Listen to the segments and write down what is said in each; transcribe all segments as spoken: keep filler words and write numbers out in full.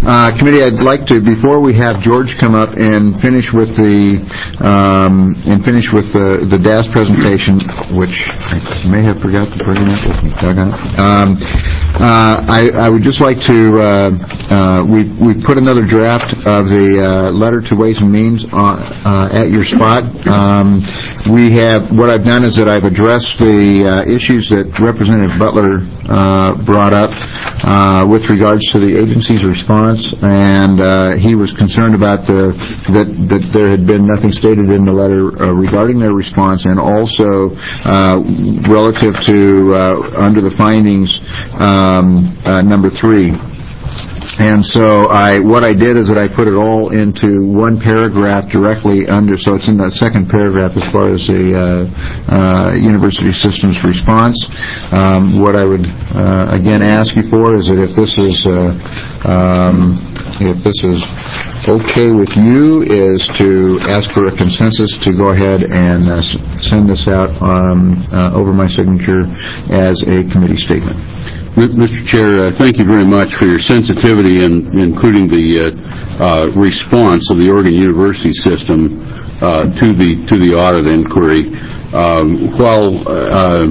Uh, committee, I'd like to, before we have George come up and finish with the um, and finish with the, the D A S presentation, which I may have forgot to bring it with me. Doggone it. Um, uh, I, I would just like to uh, uh, we we put another draft of the uh, letter to Ways and Means on, uh, at your spot. Um, we have what I've done is that I've addressed the uh, issues that Representative Butler uh, brought up uh, with regards to the agency's response, and uh, he was concerned about the that that there had been nothing stated in the letter uh, regarding their response, and also uh, relative to uh, under the findings um, uh, number three. And so I, what I did is that I put it all into one paragraph directly under, so it's in that second paragraph as far as the uh, uh, university system's response. Um, what I would uh, again ask you for is that if this is uh, um, if this is okay with you, is to ask for a consensus to go ahead and uh, send this out um, uh, over my signature as a committee statement. Mister Chair, uh, thank you very much for your sensitivity in including the uh, uh, response of the Oregon University system uh, to the to the audit inquiry. Um, while uh,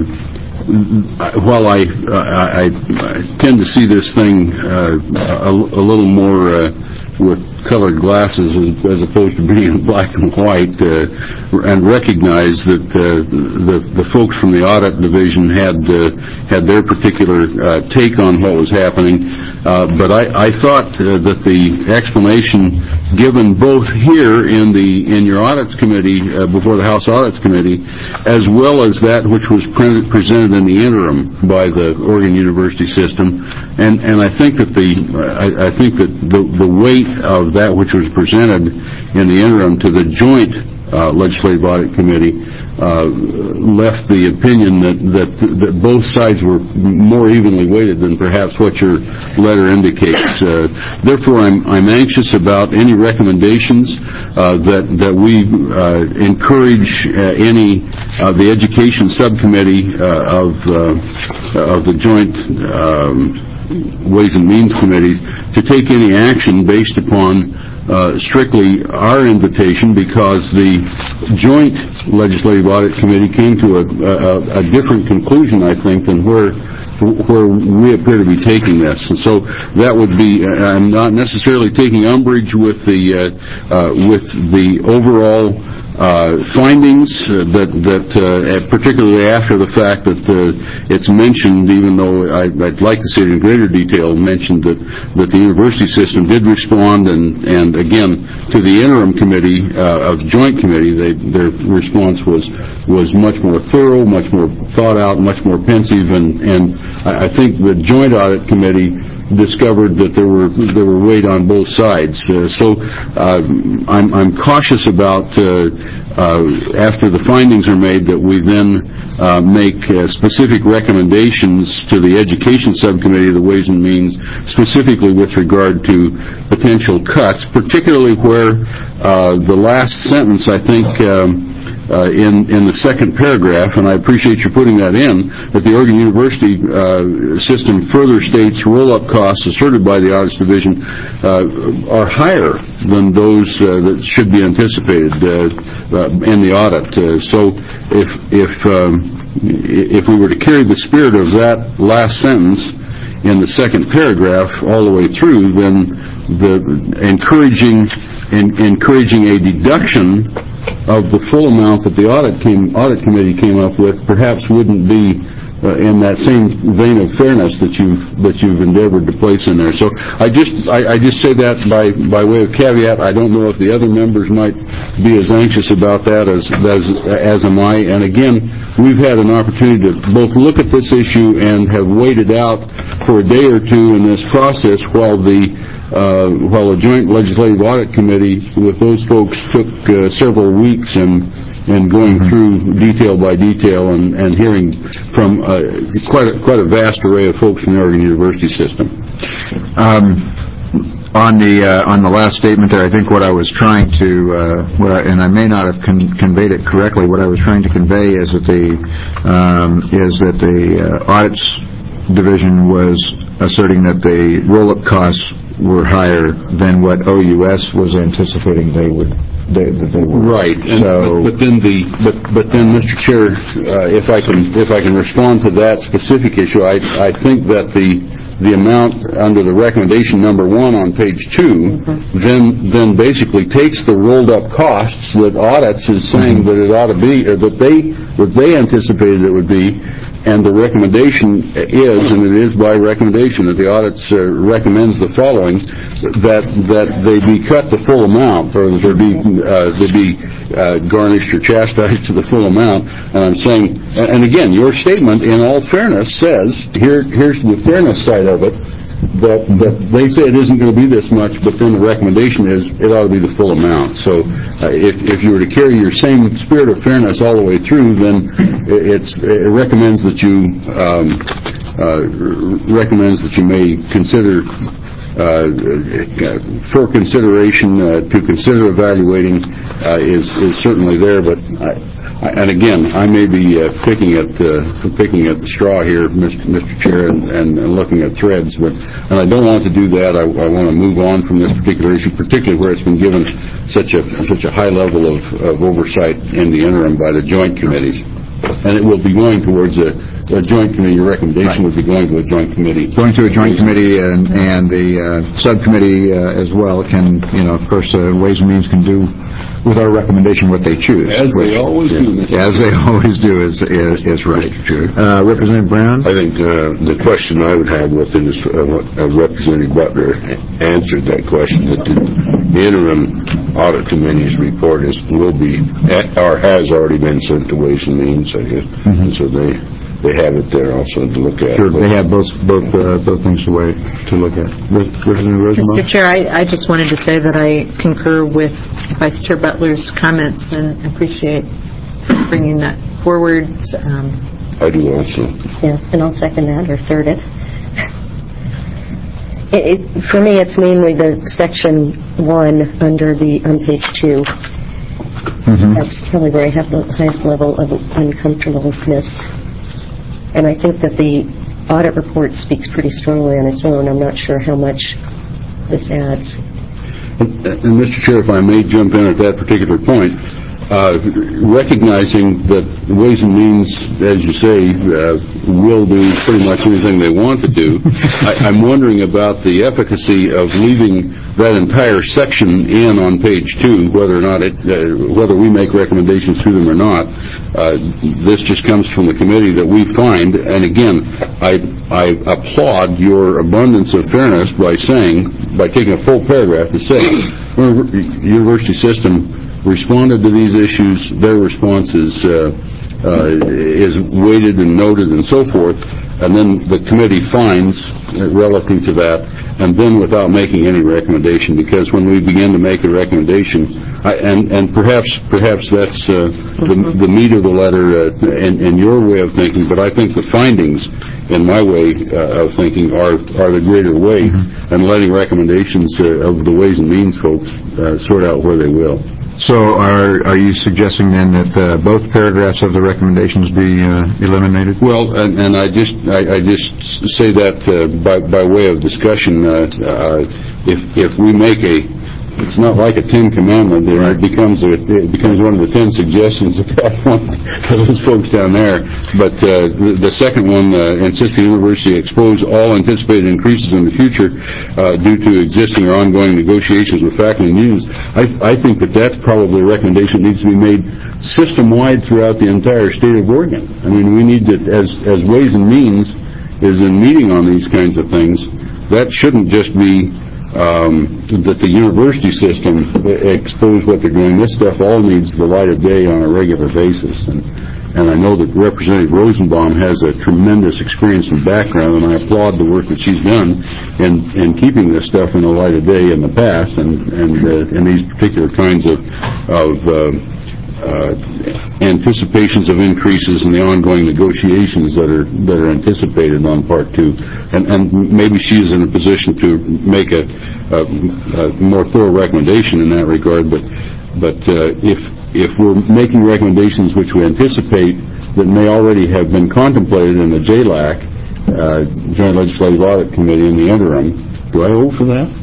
while I, uh, I I tend to see this thing uh, a, a little more uh, with colored glasses as, as opposed to being in black and white, uh, and recognize that uh, the, the folks from the audit division had uh, had their particular uh, take on what was happening. Uh, but I, I thought uh, that the explanation given both here in the in your audits committee uh, before the House Audits Committee, as well as that which was pre- presented in the interim by the Oregon University system, and and I think that the I, I think that the the weight of that which was presented in the interim to the joint uh, legislative audit committee uh, left the opinion that, that that both sides were more evenly weighted than perhaps what your letter indicates. Uh, therefore, I'm I'm anxious about any recommendations uh, that that we uh, encourage uh, any of the education subcommittee uh, of uh, of the joint Um, Ways and Means committees to take any action based upon uh, strictly our invitation, because the joint legislative audit committee came to a, a, a different conclusion, I think, than where where we appear to be taking this. And so that would be, I'm not necessarily taking umbrage with the uh, uh, with the overall Uh, findings uh, that, that uh, particularly after the fact that uh, it's mentioned, even though I, I'd like to see it in greater detail, mentioned that, that the university system did respond, and, and again, to the interim committee, uh, of joint committee, they, their response was was much more thorough, much more thought out, much more pensive, and, and I, I think the joint audit committee discovered that there were there were weight on both sides. Uh, so uh, I'm, I'm cautious about uh, uh, after the findings are made that we then uh, make uh, specific recommendations to the education subcommittee of the Ways and Means, specifically with regard to potential cuts, particularly where uh, the last sentence, I think, um, Uh, in, in the second paragraph, and I appreciate you putting that in, that the Oregon University uh, system further states roll-up costs asserted by the Audits Division uh, are higher than those uh, that should be anticipated uh, uh, in the audit. Uh, so if, if, um, if we were to carry the spirit of that last sentence in the second paragraph all the way through, then the encouraging, in, encouraging a deduction of the full amount that the audit came, audit committee came up with perhaps wouldn't be uh, in that same vein of fairness that you've that you've endeavored to place in there. So I just I, I just say that by by way of caveat. I don't know if the other members might be as anxious about that as as as am I. And again, we've had an opportunity to both look at this issue and have waited out for a day or two in this process while the Uh, while a joint legislative audit committee with those folks took uh, several weeks and and going through detail by detail and, and hearing from uh, quite a, quite a vast array of folks in the Oregon University system. Um, on the uh, on the last statement there, I think what I was trying to, uh, what I, and I may not have con- conveyed it correctly. What I was trying to convey is that the um, is that the uh, audits division was asserting that the roll-up costs were higher than what O U S was anticipating they would, they, that they were. Right. And, So, but, but then the, but, but then, Mister Chair, uh, if I can, if I can respond to that specific issue, I, I think that the, the amount under the recommendation number one on page two, mm-hmm. then, then basically takes the rolled up costs that audits is saying mm-hmm. that it ought to be, or that they, that they anticipated it would be, and the recommendation is, and it is by recommendation, that the audits uh, recommends the following, that that they be cut the full amount, or that they be uh, they be uh, garnished or chastised to the full amount. And I'm saying, and again, your statement, in all fairness, says here here's the fairness side of it. That, that they say it isn't going to be this much, but then the recommendation is it ought to be the full amount. So uh, if, if you were to carry your same spirit of fairness all the way through, then it's, it recommends that you um, uh, recommends that you may consider uh, for consideration uh, to consider evaluating uh, is is certainly there, but. I, And again, I may be uh, picking at uh, picking at the straw here, Mister Mister Chair, and, and, and looking at threads, but and I don't want to do that. I, I want to move on from this particular issue, particularly where it's been given such a such a high level of, of oversight in the interim by the joint committees, and it will be going towards a, a joint committee. Your recommendation right. would be going to a joint committee. Going to a joint committee, and, and the uh, subcommittee uh, as well can, you know, of course, uh, Ways and Means can do with our recommendation what they choose. As which, they always yeah, do, Mister As they always do is is, is right. Uh, Representative Brown? I think uh, the question I would have with it is uh, what uh, Representative Butler answered that question, that the, the interim audit committee's report is will be, or has already been sent to Ways and Means, I guess, mm-hmm. and so they they have it there also to look at. Sure, but they have both both uh, both things to wait to look at. Representative Rosenbaum? Mister Chair, I, I just wanted to say that I concur with Vice Chair Butler's comments and appreciate bringing that forward. Um, I do also. Yeah, and I'll second that or third it. it, it for me, it's mainly the section one under the on page two. Mm-hmm. That's probably where I have the highest level of uncomfortableness. And I think that the audit report speaks pretty strongly on its own. I'm not sure how much this adds. And, and Mister Chair, if I may jump in at that particular point, uh, recognizing that Ways and Means, as you say, uh, will do pretty much anything they want to do, I, I'm wondering about the efficacy of leaving that entire section in on page two, whether or not it, uh, whether we make recommendations to them or not. Uh, this just comes from the committee that we find, and again, I, I applaud your abundance of fairness by saying, by taking a full paragraph to say, university system responded to these issues, their response is, uh, uh, is weighted and noted and so forth, and then the committee finds relative to that, and then without making any recommendation, because when we begin to make a recommendation, I, and, and perhaps perhaps that's uh, the, the meat of the letter uh, in, in your way of thinking, but I think the findings in my way uh, of thinking are are the greater weight, mm-hmm. and letting recommendations uh, of the Ways and Means folks uh, sort out where they will. So are are you suggesting then that uh, both paragraphs of the recommendations be uh, eliminated? Well, and, and I just I, I just say that uh, by by way of discussion. Uh, uh, if if we make a, it's not like a Ten Commandment. It right. becomes a, it becomes one of the ten suggestions at that point for those folks down there. But uh, the, the second one uh, insists the university expose all anticipated increases in the future uh, due to existing or ongoing negotiations with faculty and unions. I, I think that that's probably a recommendation that needs to be made system-wide throughout the entire state of Oregon. I mean, we need to, as as Ways and Means is in meeting on these kinds of things, that shouldn't just be Um, that the university system expose what they're doing. This stuff all needs the light of day on a regular basis, and and I know that Representative Rosenbaum has a tremendous experience and background, and I applaud the work that she's done in in keeping this stuff in the light of day in the past, and and uh, in these particular kinds of of uh, uh, anticipations of increases in the ongoing negotiations that are that are anticipated on part two, and and maybe she is in a position to make a, a, a more thorough recommendation in that regard. But but uh, if if we're making recommendations which we anticipate that may already have been contemplated in the J LAC, uh, Joint Legislative Audit Committee, in the interim, do I vote for that?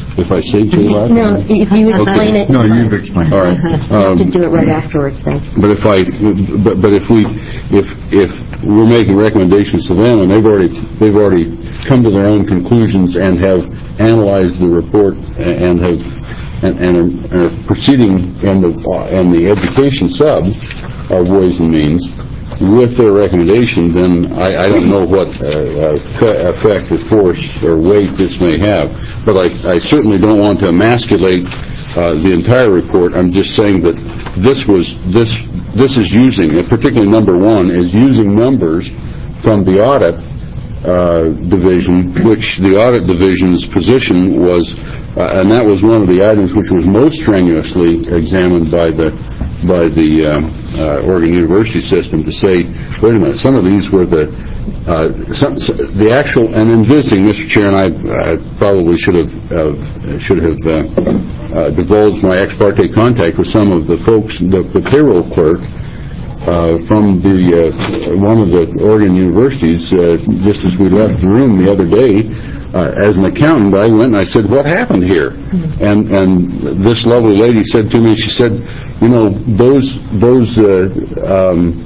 if I say J LAC? No, if you explain it. No, you've explained. All right. You have to do it right afterwards, then. But if I, but, but if we, if if we're making recommendations to them, and they've already they've already come to their own conclusions and have analyzed the report and have and, and are, are proceeding in the in the education sub of Ways and Means with their recommendation, then I, I don't know what uh, effect or force or weight this may have. But I, I certainly don't want to emasculate uh, the entire report. I'm just saying that this was this this is using, particularly number one, is using numbers from the audit uh, division, which the audit division's position was, uh, and that was one of the items which was most strenuously examined by the by the uh, uh, Oregon University system, to say, wait a minute, some of these were the uh, some, the actual, and in visiting, Mister Chair, and I, I probably should have uh, should have uh, uh, divulged my ex parte contact with some of the folks, the, the payroll clerk uh, from the uh, one of the Oregon universities, uh, just as we left the room the other day. Uh, as an accountant, I went and I said, what happened here? And and this lovely lady said to me, she said, you know, those those uh, um,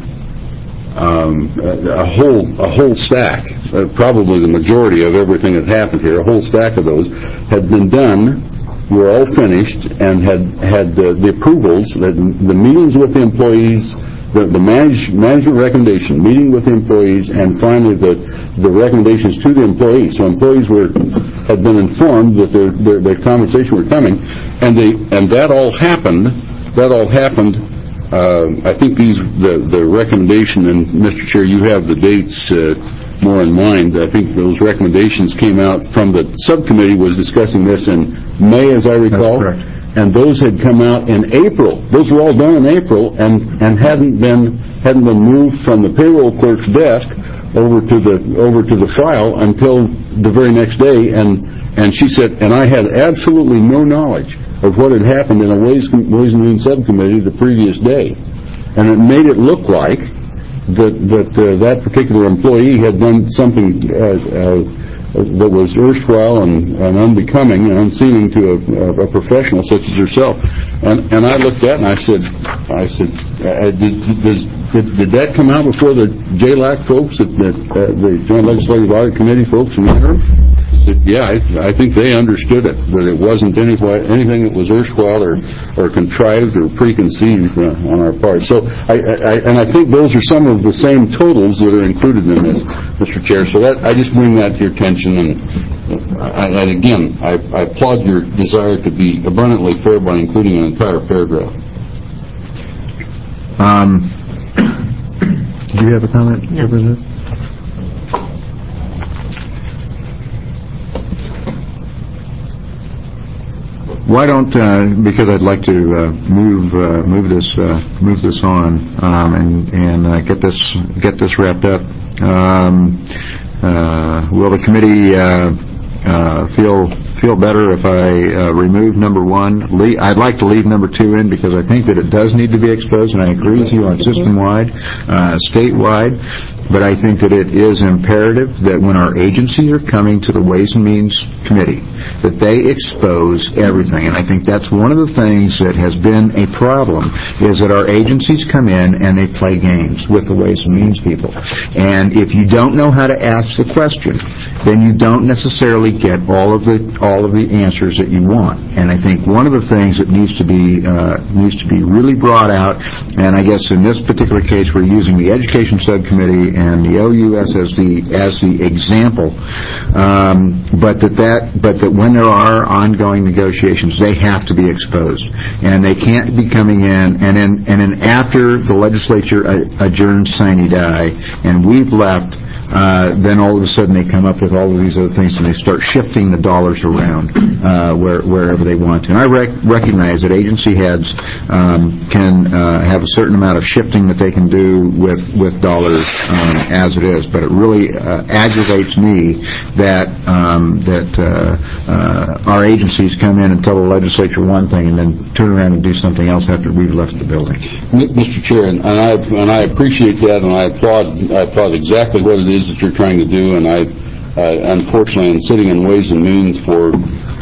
um, a whole a whole stack, uh, probably the majority of everything that happened here, a whole stack of those had been done, were all finished, and had had uh, the approvals, the, the meetings with the employees, the, the manage, management recommendation, meeting with the employees, and finally the the recommendations to the employees. So employees were had been informed that their their, their compensation were coming, and they and that all happened. That all happened. Uh, I think these the the recommendation, and Mister Chair, you have the dates uh, more in mind. I think those recommendations came out from the subcommittee was discussing this in May, as I recall. That's correct. And those had come out in April. Those were all done in April, and and hadn't been hadn't been moved from the payroll clerk's desk over to the over to the file until the very next day. And and she said, and I had absolutely no knowledge of what had happened in a Ways, Ways and Means subcommittee the previous day, and it made it look like that that uh, that particular employee had done something Uh, uh, that was erstwhile and, and unbecoming and unseeming to a, a professional such as yourself. And and I looked at it and I said, I said, uh, did, did, did, did that come out before the J LAC folks, the, the, uh, the Joint Legislative Audit Committee folks in the interim? I said, yeah, I, I think they understood it, that it wasn't any, anything that was erstwhile or, or contrived or preconceived uh, on our part. So, I, I, and I think those are some of the same totals that are included in this, Mister Chair. So that I just bring that to your attention. And, I, and again, I, I applaud your desire to be abundantly fair by including an entire paragraph. Um, do you have a comment, No. Representative? Why don't, uh, because I'd like to uh, move uh, move this uh, move this on um, and and uh, get this get this wrapped up. Um, uh, will the committee uh, uh, feel feel better if I uh, remove number one? Le- I'd like to leave number two in because I think that it does need to be exposed, and I agree with you on system-wide, uh, statewide. But I think that it is imperative that when our agencies are coming to the Ways and Means Committee, that they expose everything. And I think that's one of the things that has been a problem, is that our agencies come in and they play games with the Ways and Means people. And if you don't know how to ask the question, then you don't necessarily get all of the all of the answers that you want. And I think one of the things that needs to be uh, needs to be really brought out, and I guess in this particular case we're using the Education Subcommittee and the O U S as the as the example, um, but that that but that when there are ongoing negotiations, they have to be exposed, and they can't be coming in and then and then after the legislature adjourns sine die and we've left. Uh, then all of a sudden they come up with all of these other things and they start shifting the dollars around uh, where, wherever they want to. And I rec- recognize that agency heads um, can uh, have a certain amount of shifting that they can do with, with dollars um, as it is, but it really uh, aggravates me that um, that uh, uh, our agencies come in and tell the legislature one thing and then turn around and do something else after we've left the building. Mister Chair, and I and I appreciate that, and I applaud I applaud exactly what it is that you're trying to do. And I, uh, unfortunately, am sitting in Ways and Means for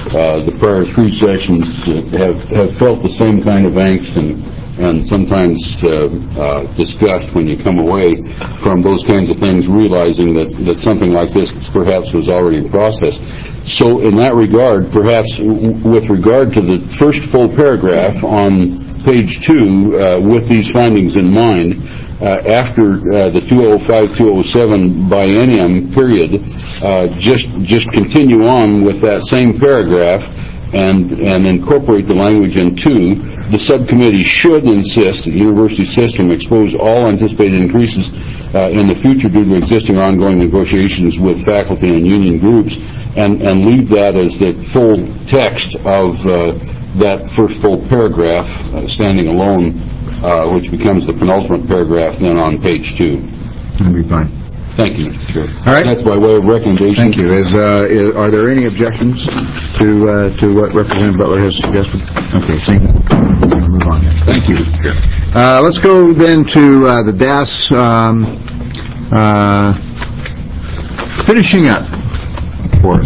uh, the prior three sessions uh, have, have felt the same kind of angst and, and sometimes uh, uh, disgust when you come away from those kinds of things, realizing that, that something like this perhaps was already in process. So in that regard, perhaps w- with regard to the first full paragraph on page two, uh, with these findings in mind, Uh, after uh, the two oh five two oh seven biennium period, uh, just just continue on with that same paragraph and and incorporate the language in two. The subcommittee should insist that the university system expose all anticipated increases uh, in the future due to existing or ongoing negotiations with faculty and union groups, and, and leave that as the full text of uh, that first full paragraph uh, standing alone, Uh, which becomes the penultimate paragraph then on page two. That'll be fine. Thank you, Mister Chair. All right. That's by way of recommendation. Thank you. Is, uh, is, are there any objections to uh, to what Representative Butler has suggested? Okay, thank you. We'll move on. Thank you, Mister Chair. Uh, let's go then to uh, the D A S um, uh, finishing up for us.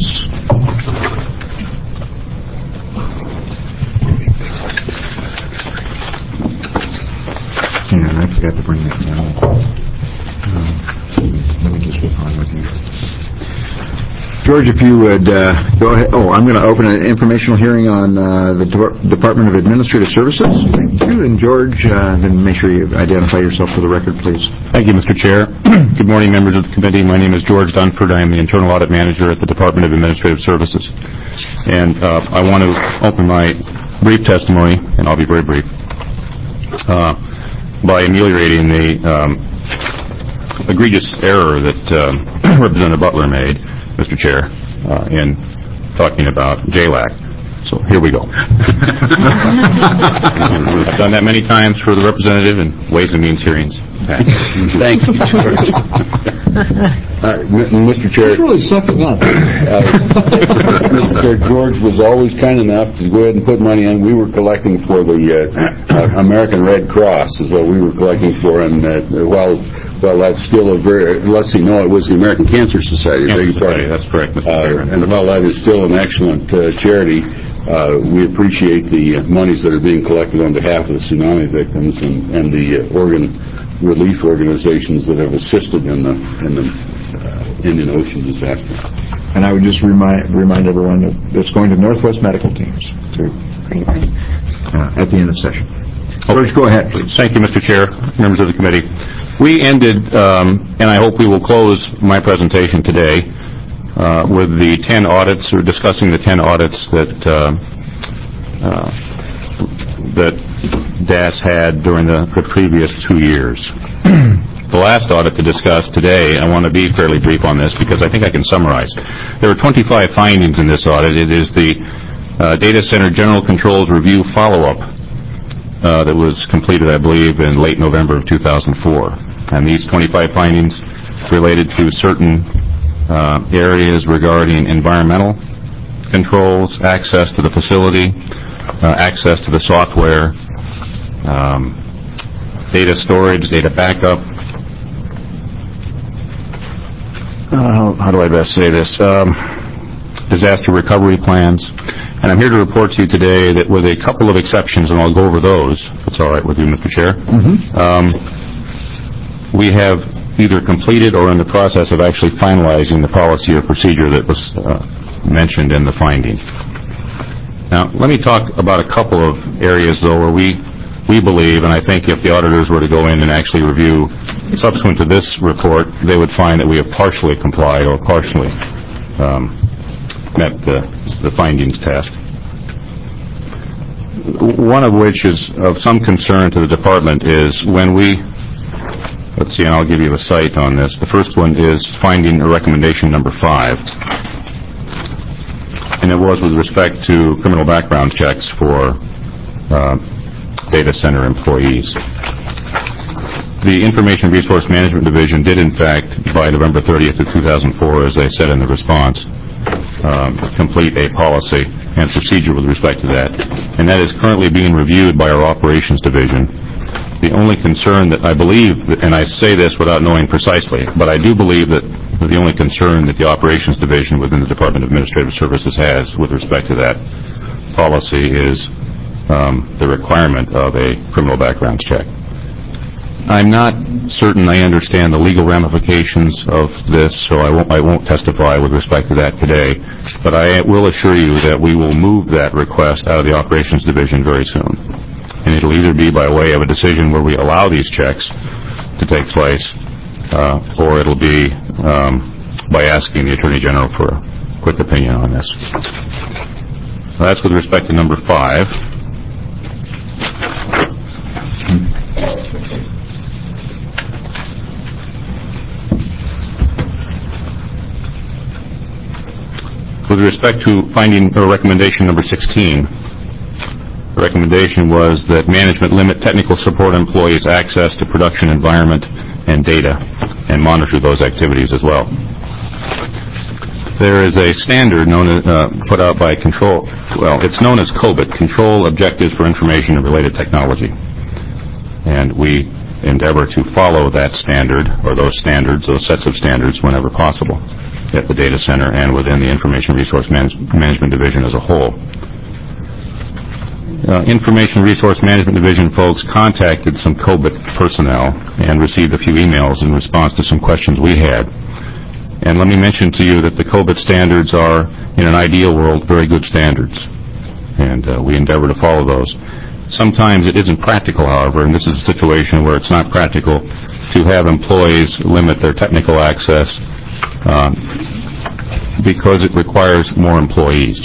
Yeah, I forgot to bring that down. Um, let me just get on with you. George, if you would uh, go ahead. Oh, I'm going to open an informational hearing on uh, the De- Department of Administrative Services. Thank you. And George, uh, then make sure you identify yourself for the record, please. Thank you, Mister Chair. Good morning, members of the committee. My name is George Dunford. I am the Internal Audit Manager at the Department of Administrative Services. And uh, I want to open my brief testimony, and I'll be very brief, uh, by ameliorating the um, egregious error that um, Representative Butler made, Mister Chair, uh, in talking about J LAC. So here we go. I've done that many times for the representative in Ways and Means hearings. Thank you, George. uh, Mister Chair, really sucking up. uh, Mister Chair, George was always kind enough to go ahead and put money in. We were collecting for the uh, uh, American Red Cross is what we were collecting for, and uh, while well, that's still a very, let's see, no, it was the American Cancer Society. Cancer Society, that's correct, Mister Uh, and while that is still an excellent uh, charity, uh, we appreciate the uh, monies that are being collected on behalf of the tsunami victims and, and the uh, organ relief organizations that have assisted in the in the uh, Indian Ocean disaster. And I would just remind remind everyone that it's going to Northwest Medical Teams to, uh, at the end of session. George, go ahead, please. Thank you, Mister Chair, members of the committee. We ended, um, and I hope we will close my presentation today, uh, with the ten audits, or discussing the ten audits that uh, uh, that D A S had during the, the previous two years. The last audit to discuss today, I want to be fairly brief on this because I think I can summarize. There were twenty-five findings in this audit. It is the uh, Data Center General Controls Review follow-up uh, that was completed, I believe, in late November of two thousand four. And these twenty-five findings related to certain uh, areas regarding environmental controls, access to the facility, uh, access to the software, um, data storage, data backup. Uh, how do I best say this? Um, disaster recovery plans. And I'm here to report to you today that with a couple of exceptions, and I'll go over those, if it's all right with you, Mister Chair, mm-hmm. um, we have either completed or in the process of actually finalizing the policy or procedure that was uh, mentioned in the finding. Now, let me talk about a couple of areas, though, where we we believe, and I think if the auditors were to go in and actually review subsequent to this report, they would find that we have partially complied or partially um, met the, the findings task. One of which is of some concern to the department is when we, let's see, and I'll give you a cite on this. The first one is finding a recommendation number five. And it was with respect to criminal background checks for uh, data center employees. The Information Resource Management Division did, in fact, by November thirtieth of two thousand four, as I said in the response, um, complete a policy and procedure with respect to that. And that is currently being reviewed by our Operations Division. The only concern that I believe, and I say this without knowing precisely, but I do believe that the only concern that the Operations Division within the Department of Administrative Services has with respect to that policy is um, the requirement of a criminal background check. I'm not certain I understand the legal ramifications of this, so I won't, I won't testify with respect to that today, but I will assure you that we will move that request out of the Operations Division very soon. And it'll either be by way of a decision where we allow these checks to take place, uh, or it'll be um, by asking the Attorney General for a quick opinion on this. That's with respect to number five. With respect to finding or recommendation number sixteen, the recommendation was that management limit technical support employees' access to production environment and data and monitor those activities as well. There is a standard known as, uh, put out by Control, well, it's known as COBIT, Control Objectives for Information and Related Technology. And we endeavor to follow that standard, or those standards, those sets of standards, whenever possible, at the data center and within the Information Resource Manage- Management Division as a whole. Uh, Information Resource Management Division folks contacted some COBIT personnel and received a few emails in response to some questions we had. And let me mention to you that the COBIT standards are, in an ideal world, very good standards. And uh, we endeavor to follow those. Sometimes it isn't practical, however, and this is a situation where it's not practical to have employees limit their technical access uh, because it requires more employees.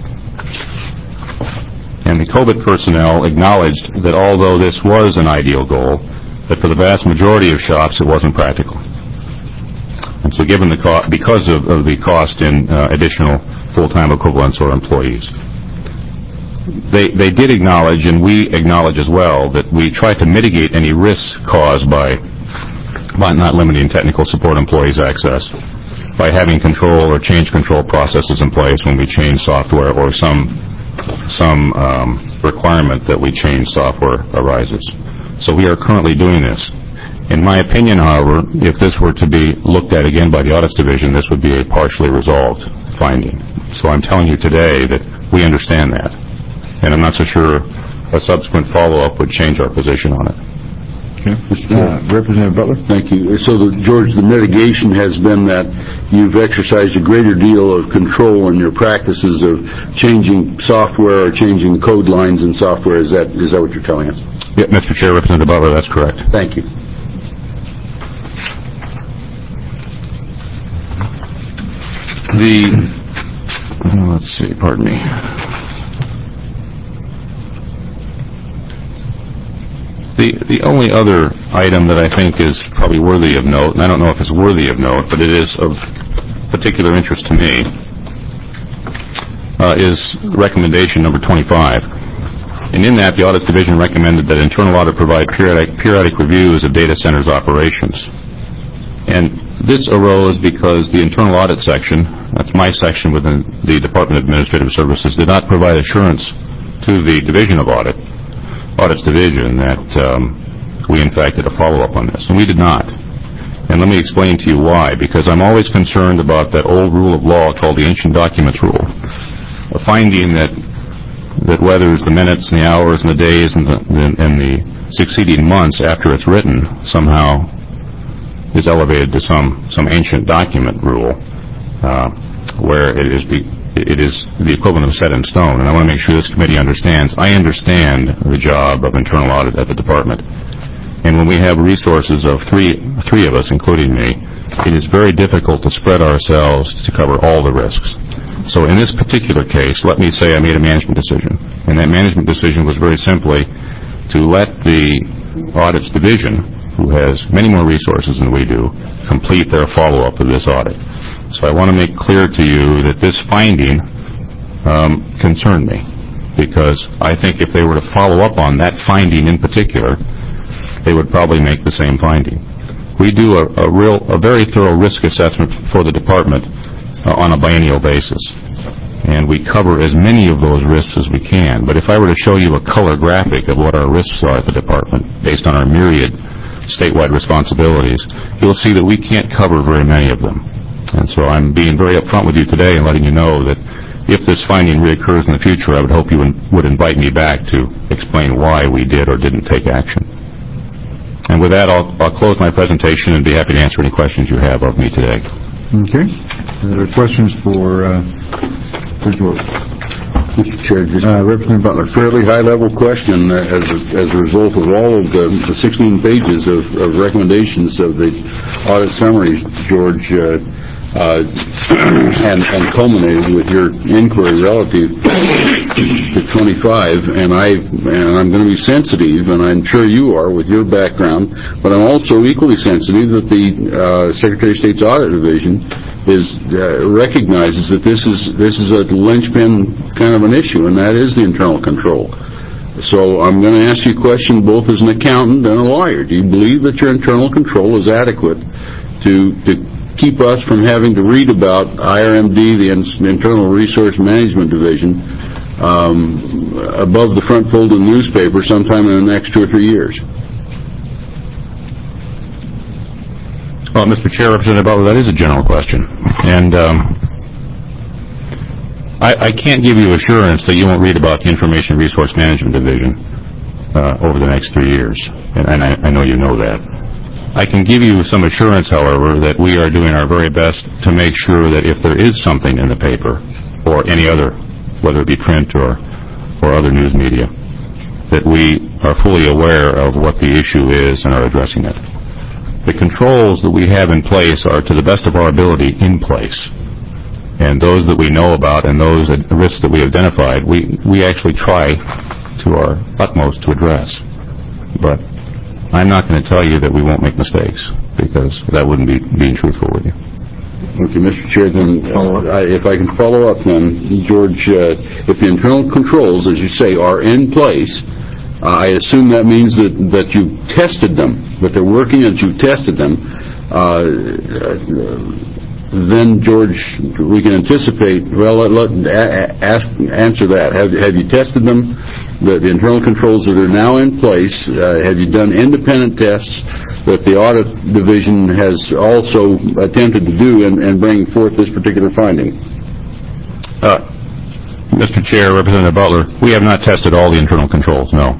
And the COBIT personnel acknowledged that although this was an ideal goal, that for the vast majority of shops it wasn't practical. And so given the co- because of, of the cost in uh, additional full-time equivalents or employees, they, they did acknowledge, and we acknowledge as well, that we try to mitigate any risks caused by, by not limiting technical support employees' access, by having control or change control processes in place when we change software or some some um, requirement that we change software arises. So we are currently doing this. In my opinion, however, if this were to be looked at again by the Audits Division, this would be a partially resolved finding. So I'm telling you today that we understand that. And I'm not so sure a subsequent follow-up would change our position on it. Okay. Uh, Representative Butler? Thank you. So, the, George, the mitigation has been that you've exercised a greater deal of control in your practices of changing software or changing code lines in software. Is that is that what you're telling us? Yeah, Mister Chair, Representative Butler, that's correct. Thank you. The, let's see, pardon me. The, the only other item that I think is probably worthy of note, and I don't know if it's worthy of note, but it is of particular interest to me, uh, is recommendation number twenty-five. And in that, the Audit Division recommended that internal audit provide periodic, periodic reviews of data centers' operations. And this arose because the internal audit section, that's my section within the Department of Administrative Services, did not provide assurance to the Division of Audit, Audits Division, that um, we in fact did a follow-up on this, and we did not. And let me explain to you why, because I'm always concerned about that old rule of law called the Ancient Documents Rule, a finding that that whether it's the minutes and the hours and the days and the, and the succeeding months after it's written somehow is elevated to some, some ancient document rule, uh, where it is be, it is the equivalent of set in stone. And I want to make sure this committee understands. I understand the job of internal audit at the department. And when we have resources of three, three of us, including me, it is very difficult to spread ourselves to cover all the risks. So in this particular case, let me say I made a management decision. And that management decision was very simply to let the Audits Division, who has many more resources than we do, complete their follow-up of this audit. So I want to make clear to you that this finding um, concerned me, because I think if they were to follow up on that finding in particular, they would probably make the same finding. We do a, a real, a very thorough risk assessment for the department uh, on a biennial basis, and we cover as many of those risks as we can. But if I were to show you a color graphic of what our risks are at the department based on our myriad statewide responsibilities, you'll see that we can't cover very many of them. And so I'm being very upfront with you today and letting you know that if this finding reoccurs in the future, I would hope you would invite me back to explain why we did or didn't take action. And with that, I'll, I'll close my presentation and be happy to answer any questions you have of me today. Okay. Are there questions for, uh, for George? Mister Chair, just Uh, Representative Butler. fairly high-level question uh, as a, as a result of all of the, the sixteen pages of, of recommendations of the audit summary, George, uh, uh, and, and culminated with your inquiry relative to twenty-five, and I and I'm going to be sensitive, and I'm sure you are with your background, but I'm also equally sensitive that the uh, Secretary of State's Audit Division is uh, recognizes that this is this is a linchpin kind of an issue, and that is the internal control. So I'm going to ask you a question both as an accountant and a lawyer. Do you believe that your internal control is adequate to to keep us from having to read about I R M D, the Internal Resource Management Division, um, above the front fold of the newspaper sometime in the next two or three years? Well, Mister Chair, Representative Butler, that is a general question. And um, I, I can't give you assurance that you won't read about the Information Resource Management Division uh, over the next three years. And, and I, I know you know that. I can give you some assurance, however, that we are doing our very best to make sure that if there is something in the paper or any other, whether it be print or, or other news media, that we are fully aware of what the issue is and are addressing it. The controls that we have in place are, to the best of our ability, in place. And those that we know about and those risks that we identified, we, we actually try to our utmost to address. But I'm not going to tell you that we won't make mistakes, because that wouldn't be being truthful with you. Okay, Mister Chair, then, uh, I, if I can follow up then, George, uh, if the internal controls, as you say, are in place, uh, I assume that means that, that you've tested them, that they're working and you've tested them. Uh, then, George, we can anticipate, well, let, let, ask, answer that. Have, have you tested them? The, the internal controls that are now in place, uh, have you done independent tests that the audit division has also attempted to do and, and bring forth this particular finding? Uh, Mister Chair, Representative Butler, we have not tested all the internal controls, no.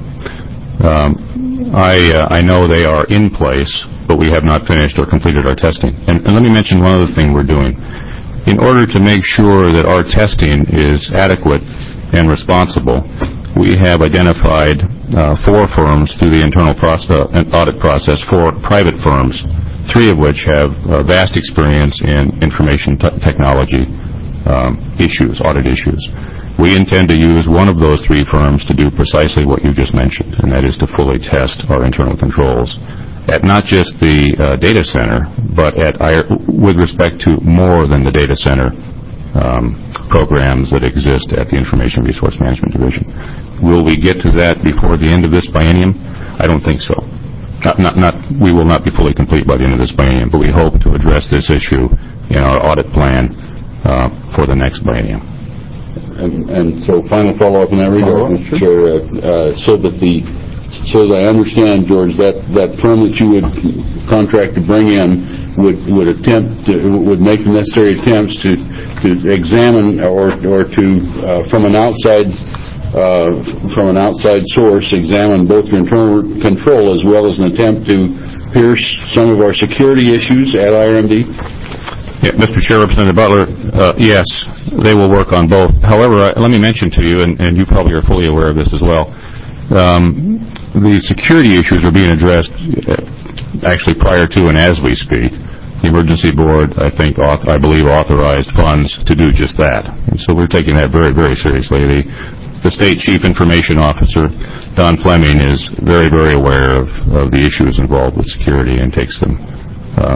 Um, I, uh, I know they are in place, but we have not finished or completed our testing. And, and let me mention one other thing we're doing. In order to make sure that our testing is adequate and responsible, we have identified uh, four firms through the internal process, uh, audit process, four private firms, three of which have uh, vast experience in information t- technology um, issues, audit issues. We intend to use one of those three firms to do precisely what you just mentioned, and that is to fully test our internal controls at not just the uh, data center, but at with respect to more than the data center Um, programs that exist at the Information Resource Management Division. Will we get to that before the end of this biennium? I don't think so. Not, not, not, we will not be fully complete by the end of this biennium, but we hope to address this issue in our audit plan uh, for the next biennium. And, and so, final follow-up in that regard, Mister Chair, uh, uh, so that the so that I understand, George, that that firm that you would contract to bring in would would attempt to, would make the necessary attempts to to examine or or to uh, from an outside uh, from an outside source examine both your internal control as well as an attempt to pierce some of our security issues at I R M D. Yeah, Mister Chair, Representative Butler, uh, yes, they will work on both. However, uh, let me mention to you, and, and you probably are fully aware of this as well. Um, the security issues are being addressed actually prior to and as we speak. The Emergency Board, I think, auth- I believe, authorized funds to do just that. And so we're taking that very, very seriously. The, the State Chief Information Officer, Don Fleming, is very, very aware of, of the issues involved with security and takes them. Um,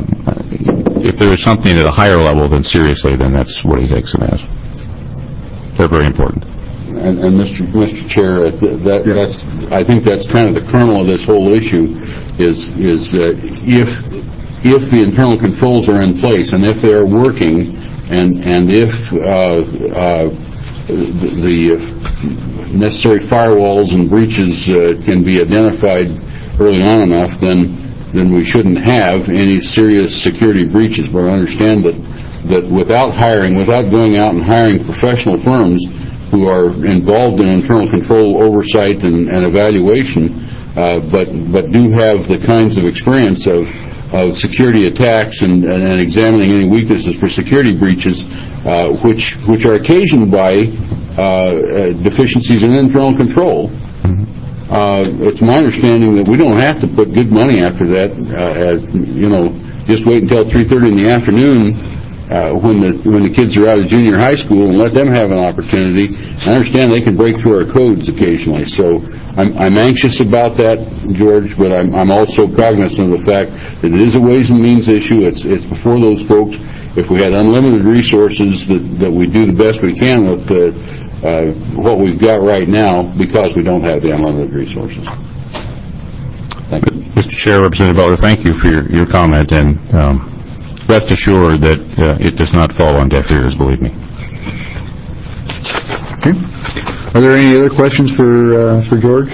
if there is something at a higher level than seriously, then that's what he takes them as. They're very important. And, and Mister Mister Chair, that, yeah. that's I think that's kind of the kernel of this whole issue. Is is uh, if if the internal controls are in place and if they are working, and and if uh, uh, the, the necessary firewalls and breaches uh, can be identified early on enough, then then we shouldn't have any serious security breaches. But I understand that that without hiring, without going out and hiring professional firms who are involved in internal control oversight and, and evaluation, uh, but but do have the kinds of experience of, of security attacks and, and examining any weaknesses for security breaches, uh, which which are occasioned by uh, uh, deficiencies in internal control. Uh, it's my understanding that we don't have to put good money after that. Uh, as, you know, just wait until three thirty in the afternoon uh, when the when the kids are out of junior high school and let them have an opportunity. I understand they can break through our codes occasionally, so I'm, I'm anxious about that, George. But I'm, I'm also cognizant of the fact that it is a ways and means issue. It's it's before those folks. If we had unlimited resources, that that we do the best we can with the. Uh, what we've got right now because we don't have the unlimited resources. Thank you. Mister Chair, Representative Butler, thank you for your, your comment, and um, rest assured that uh, it does not fall on deaf ears, believe me. Okay. Are there any other questions for uh, for George?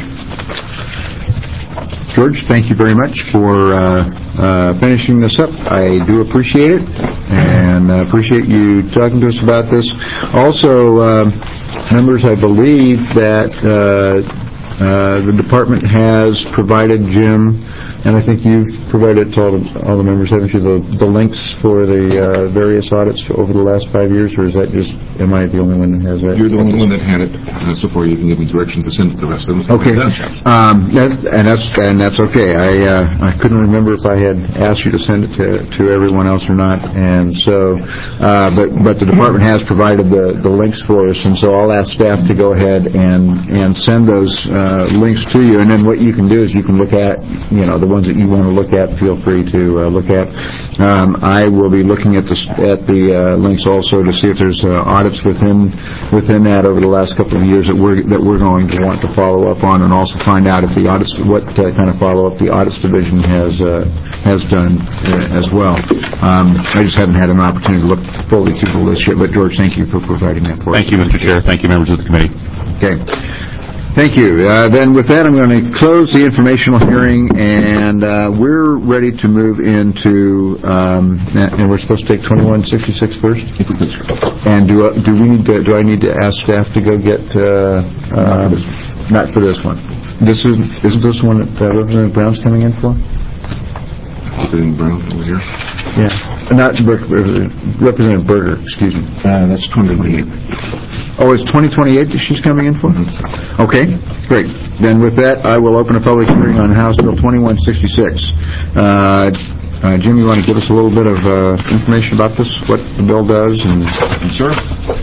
George, thank you very much for uh, uh, finishing this up. I do appreciate it, and uh, appreciate you talking to us about this. Also, uh, members, I believe that uh, uh, the department has provided Jim, and I think you've provided to all the, all the members, haven't you, the, the links for the uh, various audits over the last five years, or is that just, am I the only one that has that? You're the only one that had it, uh, so far you can give me direction to send it to the rest of them. Okay, um, that, and that's and that's okay. I uh, I couldn't remember if I had asked you to send it to, to everyone else or not, and so, uh, but but the department has provided the, the links for us, and so I'll ask staff to go ahead and and send those uh, links to you, and then what you can do is you can look at, you know, the ones that you want to look at. Feel free to uh, look at. Um, I will be looking at the at the uh, links also to see if there's uh, audits within within that over the last couple of years that we're that we're going to want to follow up on, and also find out if the audits what uh, kind of follow up the audits division has uh, has done uh, as well. Um, I just haven't had an opportunity to look fully through the list yet. But George, thank you for providing that for us. Thank you, Mister Chair. Thank you, members of the committee. Okay. Thank you. Uh, then with that, I'm going to close the informational hearing, and uh, we're ready to move into, um, and we're supposed to take twenty-one sixty-six first? And do uh, do we need to, do I need to ask staff to go get, uh, uh, not for this one. This is, isn't this one that uh, Representative Brown's coming in for? Representative Brown over here. Yeah. Not Ber- Representative Berger, excuse me. Uh, that's twenty twenty-eight. Oh, it's twenty twenty-eight that she's coming in for? Mm-hmm. Okay, great. Then with that, I will open a public hearing on House Bill twenty-one sixty-six. Uh, uh, Jim, you want to give us a little bit of uh, information about this, what the bill does? And Sure.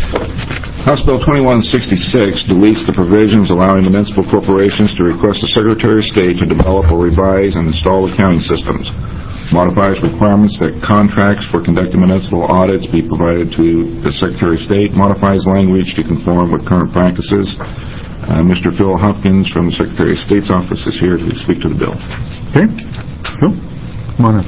House Bill twenty-one sixty-six deletes the provisions allowing municipal corporations to request the Secretary of State to develop or revise and install accounting systems, modifies requirements that contracts for conducting municipal audits be provided to the Secretary of State, modifies language to conform with current practices. Uh, Mister Phil Hopkins from the Secretary of State's office is here to speak to the bill. Okay. Phil, come on up.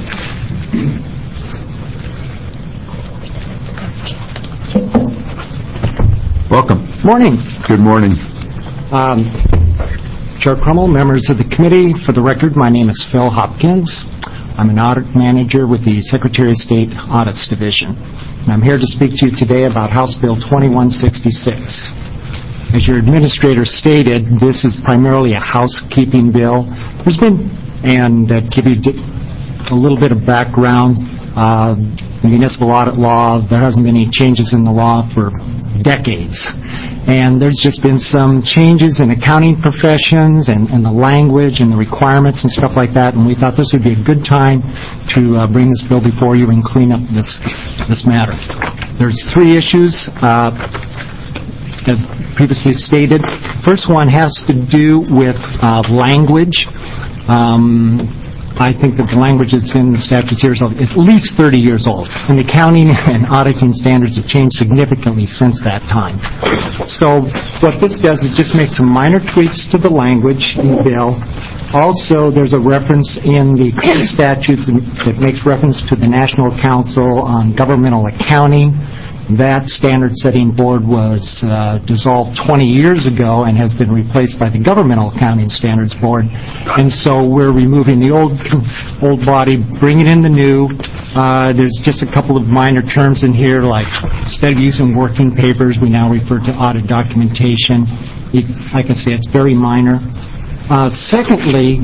Welcome. Morning. Good morning. Um, Chair Crummell, members of the committee, for the record, my name is Phil Hopkins. I'm an audit manager with the Secretary of State Audits Division. And I'm here to speak to you today about House Bill twenty-one sixty-six. As your administrator stated, this is primarily a housekeeping bill. There's been, and uh, to give you a little bit of background, uh, the municipal audit law, there hasn't been any changes in the law for decades. And there's just been some changes in accounting professions and, and the language and the requirements and stuff like that, and we thought this would be a good time to uh, bring this bill before you and clean up this this matter. There's three issues, uh, as previously stated. First one has to do with uh, language. Um, I think that the language that's in the statutes here is at least thirty years old. And the accounting and auditing standards have changed significantly since that time. So what this does is just make some minor tweaks to the language in the bill. Also, there's a reference in the statutes that makes reference to the National Council on Governmental Accounting. That standard-setting board was uh, dissolved twenty years ago and has been replaced by the Governmental Accounting Standards Board. And so we're removing the old old body, bringing in the new. Uh, there's just a couple of minor terms in here, like instead of using working papers, we now refer to audit documentation. It, like I say, it's very minor. Uh, secondly,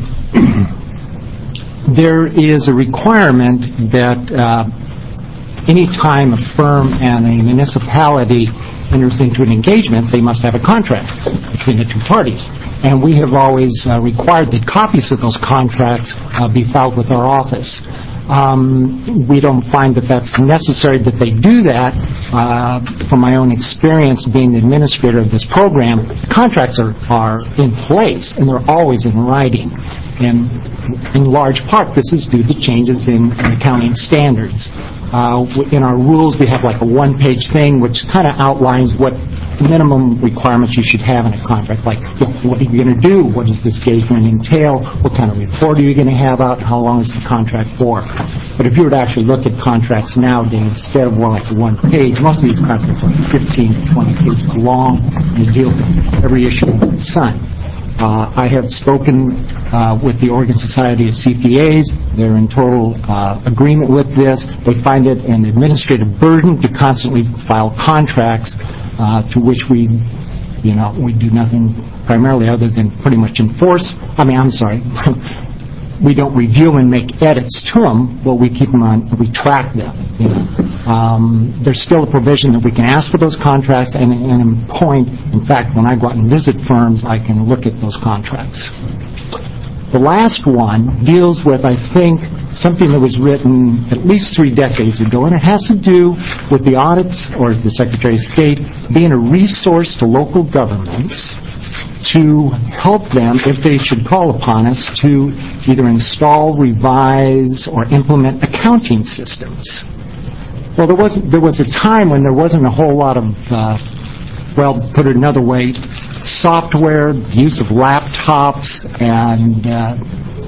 there is a requirement that uh, any time a firm and a municipality enters into an engagement, they must have a contract between the two parties. And we have always uh, required that copies of those contracts uh, be filed with our office. Um, we don't find that that's necessary that they do that. Uh, from my own experience being the administrator of this program, the contracts are, are in place and they're always in writing. And in large part, this is due to changes in, in accounting standards. Uh, in our rules, we have like a one-page thing which kind of outlines what minimum requirements you should have in a contract, like what are you going to do, what does this engagement entail, what kind of report are you going to have out, how long is the contract for. But if you were to actually look at contracts nowadays, instead of more like one page, most of these contracts are fifteen to twenty pages long, and they deal with every issue under the sun. Uh, I have spoken uh, with the Oregon Society of C P As. They're in total uh, agreement with this. They find it an administrative burden to constantly file contracts uh, to which we, you know, we do nothing primarily other than pretty much enforce. I mean, I'm sorry. We don't review and make edits to them, but we keep them on, we track them. You know. um, there's still a provision that we can ask for those contracts, and, and in point, in fact, when I go out and visit firms, I can look at those contracts. The last one deals with, I think, something that was written at least three decades ago, and it has to do with the audits, or the Secretary of State, being a resource to local governments to help them, if they should call upon us, to either install, revise, or implement accounting systems. Well, there was there was a time when there wasn't a whole lot of, uh, well, put it another way, software, the use of laptops, and uh,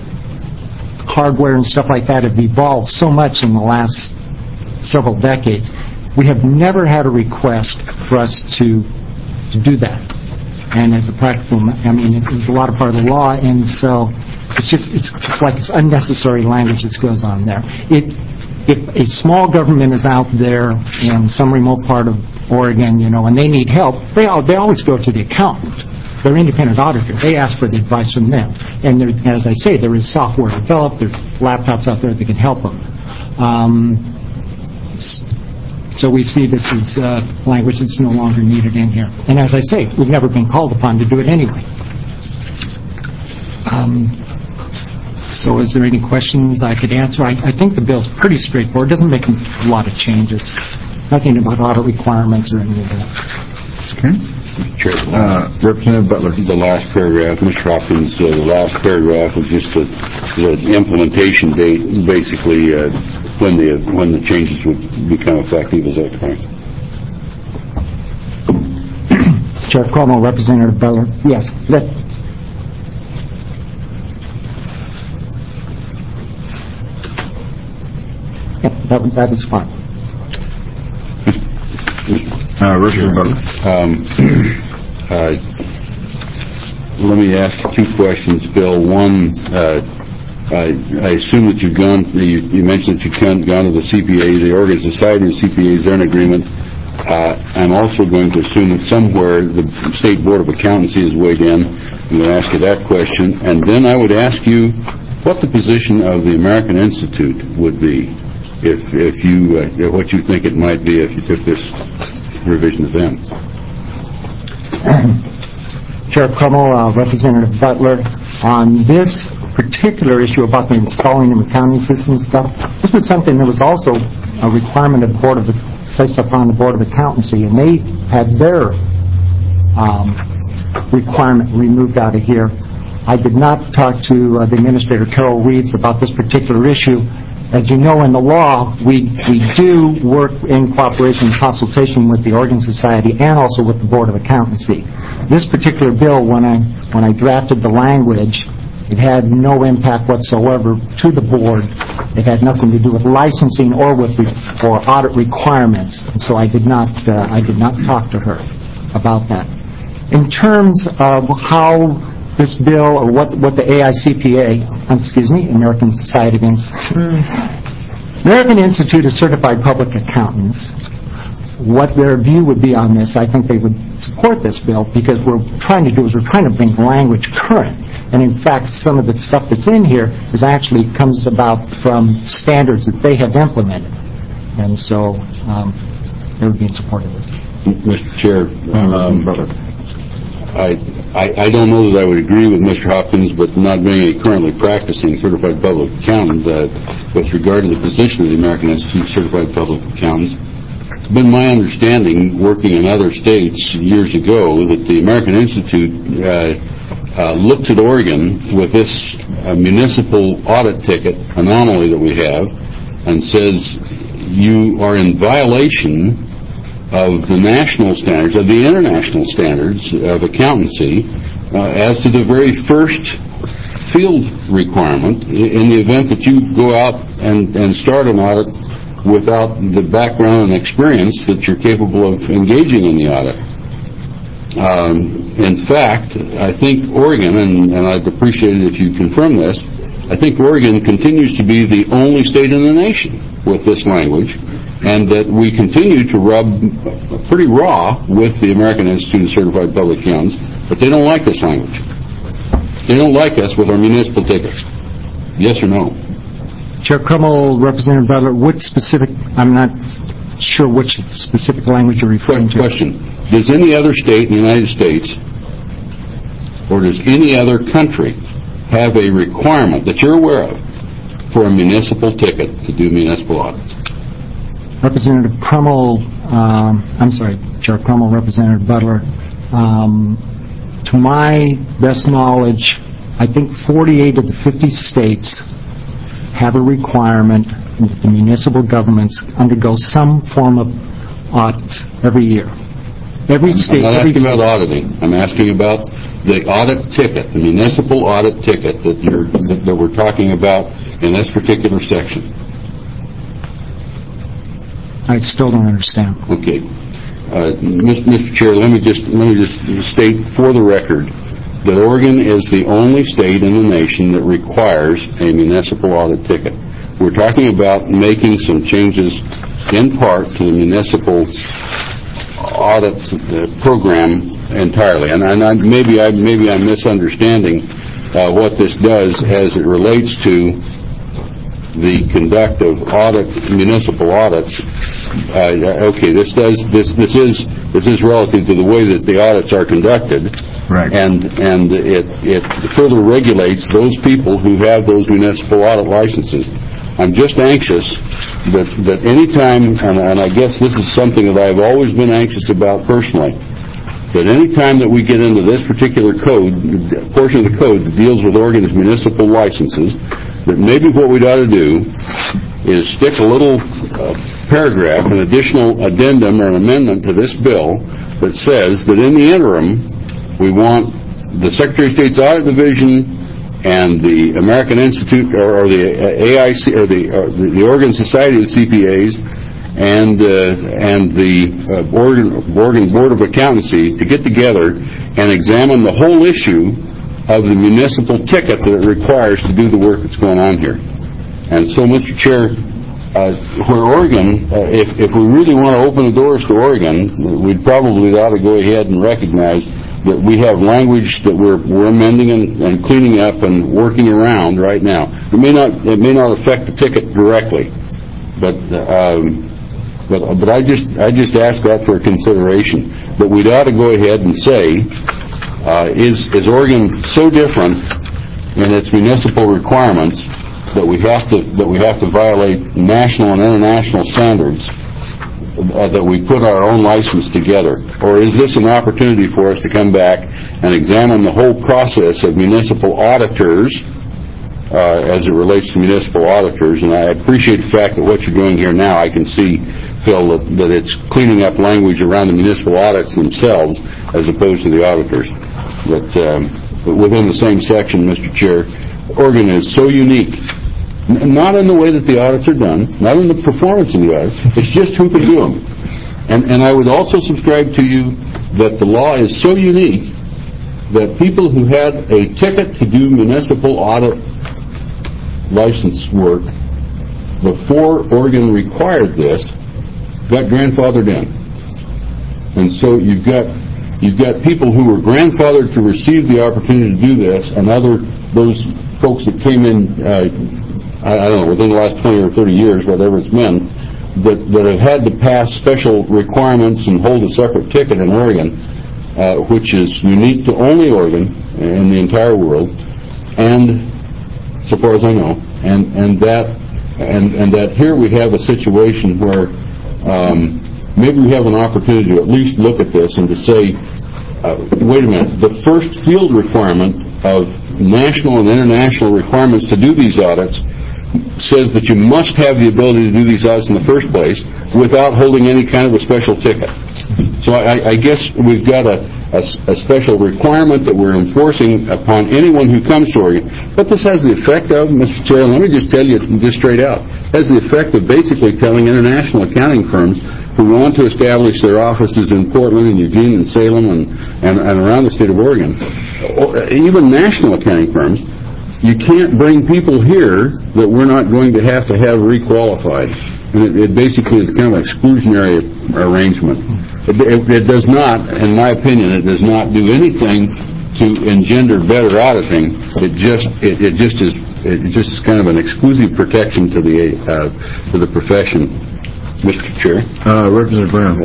hardware and stuff like that have evolved so much in the last several decades. We have never had a request for us to to do that. And as a practical, I mean, it's a lot of part of the law, and so it's just, it's like it's unnecessary language that goes on there. It, if a small government is out there in some remote part of Oregon, you know, and they need help, they all, they always go to the accountant. They're independent auditors. They ask for the advice from them. And there, as I say, there is software developed. There's laptops out there that can help them. Um, So we see this as uh, language that's no longer needed in here. And as I say, we've never been called upon to do it anyway. Um, so is there any questions I could answer? I, I think the bill's pretty straightforward. It doesn't make a lot of changes. Nothing about audit requirements or any of that. Okay. Chair, Uh, Representative Butler. the last paragraph, Mister Hopkins, uh, the last paragraph was just the, the implementation date, basically uh, when the when the changes would become effective. Is that correct? Chair Cuomo, Representative Butler. Yes. That, yeah, that, that is fine. Uh, Representative Butler. Um, uh, let me ask you two questions, Bill. One, uh, I, I assume that you've gone, you, you mentioned that you've gone, gone to the C P A, the Oregon Society of C P As, they're in agreement. Uh, I'm also going to assume that somewhere the State Board of Accountancy is weighed in. I'm going to ask you that question. And then I would ask you what the position of the American Institute would be, if, if you, uh, what you think it might be if you took this revision of them. Chair Cuomo, uh, Representative Butler, on this particular issue about the installing of accounting system stuff, this was something that was also a requirement of the Board of placed upon the Board of Accountancy, and they had their um, requirement removed out of here. I did not talk to uh, the Administrator Carol Reeves about this particular issue. As you know, in the law, we we do work in cooperation and consultation with the Oregon Society and also with the Board of Accountancy. This particular bill, when I when I drafted the language, It had no impact whatsoever to the board. It had nothing to do with licensing or with re- or audit requirements. And so I did not uh, I did not talk to her about that. In terms of how this bill, or what what the A I C P A, um, excuse me, American Society of Ins- American Institute of Certified Public Accountants, what their view would be on this, I think they would support this bill, because what we're trying to do is we're trying to bring language current. And in fact, some of the stuff that's in here is actually comes about from standards that they have implemented. And so um, they would be in support of this. Mister Chair, um, I, I I don't know that I would agree with Mister Hopkins, but not being a currently practicing certified public accountant, uh, with regard to the position of the American Institute of Certified Public Accountants, it's been my understanding, working in other states years ago, that the American Institute uh, uh, looks at Oregon with this uh, municipal audit ticket anomaly that we have and says you are in violation of the national standards, of the international standards of accountancy, uh, as to the very first field requirement in the event that you go out and, and start an audit without the background and experience that you're capable of engaging in the audit. Um, in fact, I think Oregon, and, and I'd appreciate it if you confirm this, I think Oregon continues to be the only state in the nation with this language, and that we continue to rub pretty raw with the American Institute of Certified Public Accountants, but they don't like this language. They don't like us with our municipal tickets. Yes or no? Chair Crummell, Representative Butler, what specific, I'm not sure which specific language you're referring to. Question. Does any other state in the United States, or does any other country, have a requirement that you're aware of for a municipal ticket to do municipal audits? Representative Crummell, um, I'm sorry, Chair Crummell, Representative Butler, um, to my best knowledge, I think forty-eight of the fifty states have a requirement that the municipal governments undergo some form of audits every year. Every state... I'm not every asking about auditing. I'm asking about the audit ticket, the municipal audit ticket that you're that, that we're talking about in this particular section. I still don't understand. Okay. Uh, Mister Chair, let me just let me just state for the record that Oregon is the only state in the nation that requires a municipal audit ticket. We're talking about making some changes in part to the municipal audit program entirely. And, and I, maybe I maybe I'm misunderstanding uh, what this does as it relates to the conduct of audit municipal audits. Uh, okay, this does this this is this is relative to the way that the audits are conducted, right? And and it it further regulates those people who have those municipal audit licenses. I'm just anxious that that any time, and, and I guess this is something that I've always been anxious about personally, that any time that we get into this particular code, portion of the code that deals with Oregon's municipal licenses, that maybe what we'd ought to do is stick a little uh, paragraph, an additional addendum or an amendment to this bill that says that in the interim, we want the Secretary of State's Audit Division and the American Institute, or, or the A I C, or the, or the Oregon Society of C P As, and uh, and the uh, Oregon, Oregon Board of Accountancy to get together and examine the whole issue of the municipal ticket that it requires to do the work that's going on here. And so, Mister Chair, uh, where Oregon, uh, if, if we really want to open the doors to Oregon, we'd probably ought to go ahead and recognize that we have language that we're, we're amending and, and cleaning up and working around right now. It may not it may not affect the ticket directly, but um, but but I just I just ask that for consideration, that we'd ought to go ahead and say, uh, is is Oregon so different in its municipal requirements that we have to that we have to violate national and international standards, uh, that we put our own license together? Or is this an opportunity for us to come back and examine the whole process of municipal auditors uh, as it relates to municipal auditors? And I appreciate the fact that what you're doing here now, I can see, Phil, that, that it's cleaning up language around the municipal audits themselves as opposed to the auditors. But, um, within the same section, Mister Chair, Oregon is so unique. N- not in the way that the audits are done, not in the performance of the audits, it's just who can do them. And, and I would also subscribe to you that the law is so unique that people who had a ticket to do municipal audit license work before Oregon required this got grandfathered in. And so you've got you've got people who were grandfathered to receive the opportunity to do this, and other those folks that came in, uh, I, I don't know, within the last twenty or thirty years, whatever it's been, that, that have had to pass special requirements and hold a separate ticket in Oregon, uh, which is unique to only Oregon in the entire world, and so far as I know, and and that and and that here we have a situation where um, maybe we have an opportunity to at least look at this and to say, uh, wait a minute, the first field requirement of national and international requirements to do these audits says that you must have the ability to do these audits in the first place without holding any kind of a special ticket. So I, I guess we've got a, a, a special requirement that we're enforcing upon anyone who comes to Oregon. But this has the effect of, Mister Chair, let me just tell you just straight out, has the effect of basically telling international accounting firms who want to establish their offices in Portland and Eugene and Salem and, and, and around the state of Oregon, or even national accounting firms, you can't bring people here that we're not going to have to have requalified. And it, it basically is kind of an exclusionary arrangement. It, it, it does not, in my opinion, it does not do anything to engender better auditing. It just it, it just is it just is kind of an exclusive protection to the uh, to the profession. Mister Chair, uh, Representative Brown.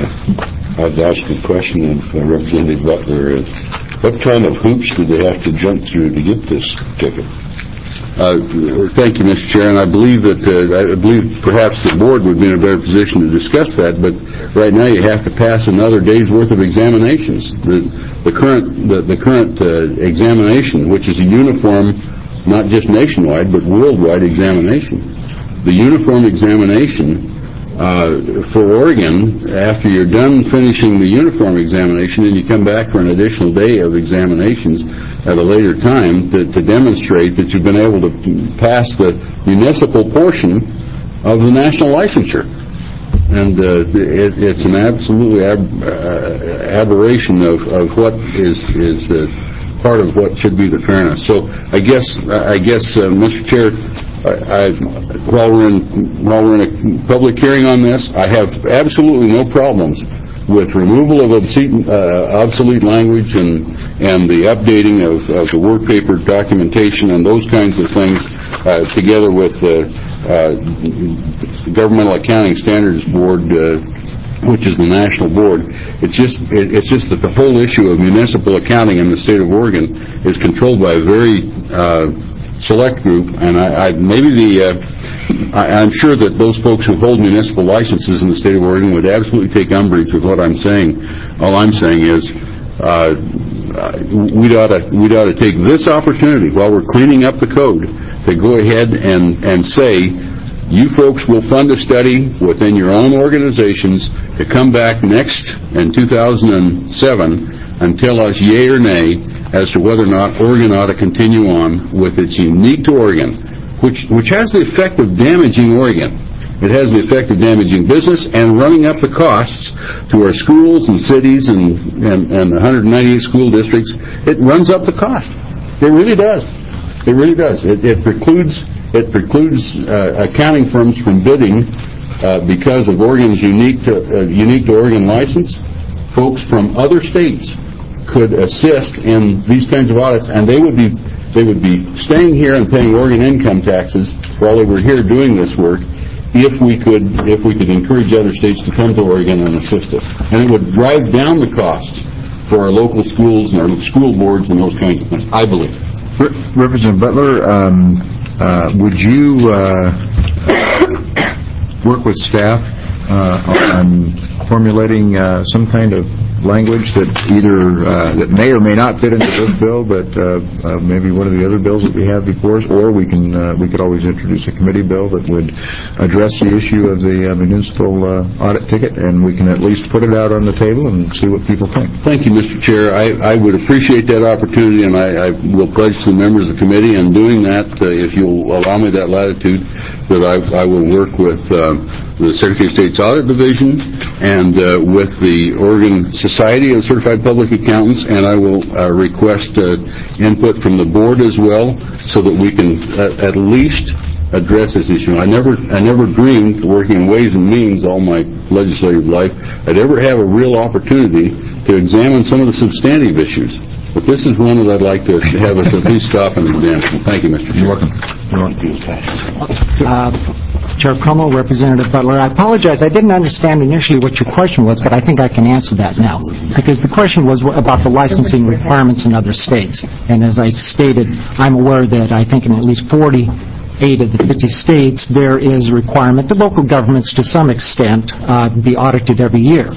Uh, I'd ask a question of uh, Representative Butler. Uh, what kind of hoops do they have to jump through to get this ticket? Uh, thank you, Mister Chair, and I believe that uh, I believe perhaps the board would be in a better position to discuss that. But right now, you have to pass another day's worth of examinations. The, the current the, the current uh, examination, which is a uniform, not just nationwide but worldwide examination, the uniform examination. Uh, for Oregon, after you're done finishing the uniform examination, and you come back for an additional day of examinations at a later time to, to demonstrate that you've been able to pass the municipal portion of the national licensure. And uh, it, it's an absolutely ab, uh, aberration of, of what is, is uh, part of what should be the fairness. So I guess, I guess, uh, Mister Chair, I, I, while we're in while we're in a public hearing on this, I have absolutely no problems with removal of obsolete, uh, obsolete language and and the updating of, of the work paper documentation and those kinds of things, uh, together with the uh, Governmental Accounting Standards Board, uh, which is the national board. It's just it, it's just that the whole issue of municipal accounting in the state of Oregon is controlled by a very uh, select group, and I, I maybe the uh, I, I'm sure that those folks who hold municipal licenses in the state of Oregon would absolutely take umbrage with what I'm saying. All I'm saying is uh, we'd ought to we'd ought to take this opportunity while we're cleaning up the code to go ahead and and say, you folks will fund a study within your own organizations to come back next in two thousand seven and tell us yea or nay as to whether or not Oregon ought to continue on with its unique to Oregon, which which has the effect of damaging Oregon. It has the effect of damaging business and running up the costs to our schools and cities and, and, and one hundred ninety-eight school districts. It runs up the cost. It really does. It really does. It, it precludes it precludes uh, accounting firms from bidding uh, because of Oregon's unique to, uh, unique to Oregon license. Folks from other states could assist in these kinds of audits, and they would be they would be staying here and paying Oregon income taxes while they were here doing this work, if we could if we could encourage other states to come to Oregon and assist us. And it would drive down the costs for our local schools and our school boards and those kinds of things, I believe. Representative Butler, um, uh, would you uh, work with staff uh, on formulating uh, some kind of language that either, uh, that may or may not fit into this bill, but uh, uh, maybe one of the other bills that we have before us, or we can, uh, we could always introduce a committee bill that would address the issue of the uh, municipal uh, audit ticket, and we can at least put it out on the table and see what people think. Thank you, Mister Chair. I, I would appreciate that opportunity, and I, I will pledge to the members of the committee in doing that, uh, if you'll allow me that latitude, that I, I will work with uh, the Secretary of State's Audit Division and uh, with the Oregon Society of Certified Public Accountants, and I will uh, request uh, input from the board as well, so that we can uh, at least address this issue. I never, I never dreamed, working in Ways and Means all my legislative life, I'd ever have a real opportunity to examine some of the substantive issues. But this is one that I'd like to have us at least stop and examine. Thank you, Mister Chair. You're welcome. You're welcome. Uh, Chair Crummell, Representative Butler, I apologize. I didn't understand initially what your question was, but I think I can answer that now. Because the question was about the licensing requirements in other states. And as I stated, I'm aware that I think in at least forty-eight of the fifty states, there is a requirement that local governments, to some extent, uh, be audited every year.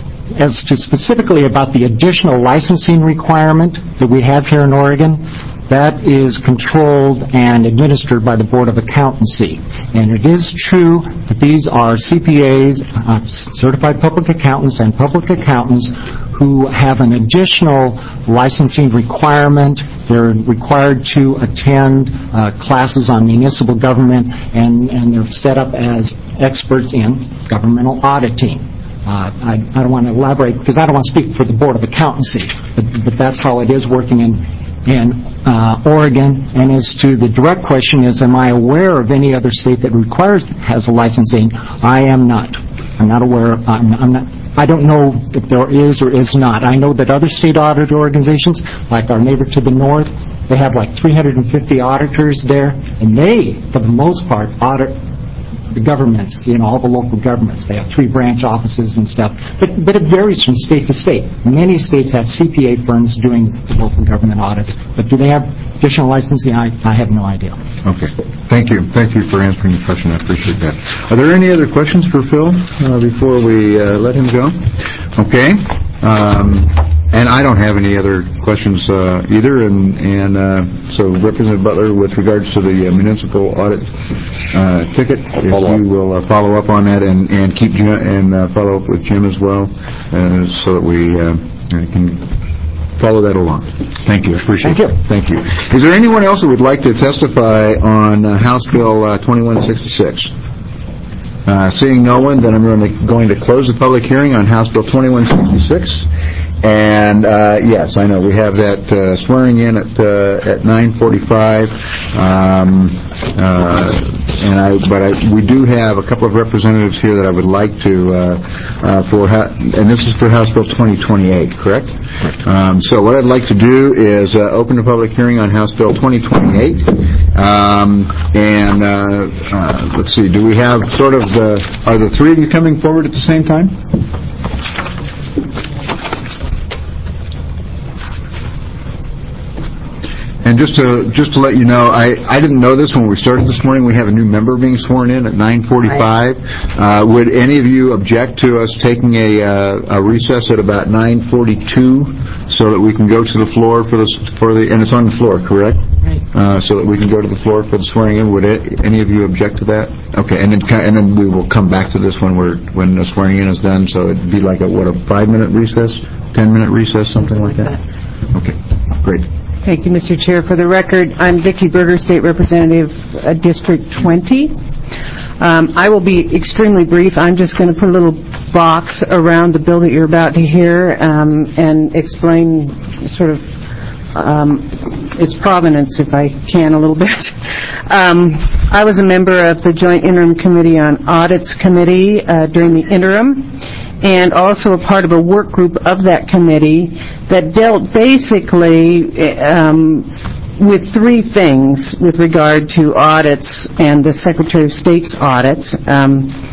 As to specifically about the additional licensing requirement that we have here in Oregon, that is controlled and administered by the Board of Accountancy. And it is true that these are C P As, uh, Certified Public Accountants, and public accountants who have an additional licensing requirement. They're required to attend uh, classes on municipal government, and, and they're set up as experts in governmental auditing. Uh, I, I don't want to elaborate because I don't want to speak for the Board of Accountancy, but, but that's how it is working in in uh, Oregon. And as to the direct question is, am I aware of any other state that requires has a licensing? I am not. I'm not aware. I'm, I'm not. I don't know if there is or is not. I know that other state audit organizations, like our neighbor to the north, they have like three hundred fifty auditors there, and they, for the most part, audit the governments, you know, all the local governments. They have three branch offices and stuff. But but it varies from state to state. Many states have C P A firms doing the local government audits. But do they have additional licensing? I, I have no idea. Okay. Thank you. Thank you for answering the question. I appreciate that. Are there any other questions for Phil uh, before we uh, let him go? Okay. Um, And I don't have any other questions uh, either. And, and uh, so, Representative Butler, with regards to the uh, municipal audit uh, ticket, if you will uh, follow up on that and, and keep Jim, and uh, follow up with Jim as well, uh, so that we uh, can follow that along. Thank you. I appreciate it. Thank you. Is there anyone else who would like to testify on uh, House Bill uh, twenty-one sixty-six? Uh, seeing no one, then I'm going to, going to close the public hearing on House Bill twenty-one sixty-six. And uh, yes, I know we have that uh, swearing in at uh, at nine forty-five. Um, uh, and I, but I, we do have a couple of representatives here that I would like to uh, uh, for, and this is for House Bill twenty twenty-eight, correct? Um, so what I'd like to do is uh, open the public hearing on House Bill twenty twenty-eight. Um, and uh, uh, let's see, do we have sort of the, are the three of you coming forward at the same time? And just to just to let you know, I, I didn't know this when we started this morning. We have a new member being sworn in at nine forty-five. Uh, would any of you object to us taking a, uh, a recess at about nine forty-two so that we can go to the floor for the for the and it's on the floor, correct? Right. Uh, so that we can go to the floor for the swearing in. Would it, any of you object to that? Okay, and then and then we will come back to this when we're when the swearing in is done. So it'd be like a what a five minute recess, ten minute recess, something like that. Okay, great. Thank you, Mister Chair. For the record, I'm Vicki Berger, State Representative, uh, District twenty. Um, I will be extremely brief. I'm just going to put a little box around the bill that you're about to hear um, and explain sort of um, its provenance, if I can, a little bit. Um, I was a member of the Joint Interim Committee on Audits Committee uh, during the interim, and also a part of a work group of that committee that dealt basically um, with three things with regard to audits and the Secretary of State's audits. Um,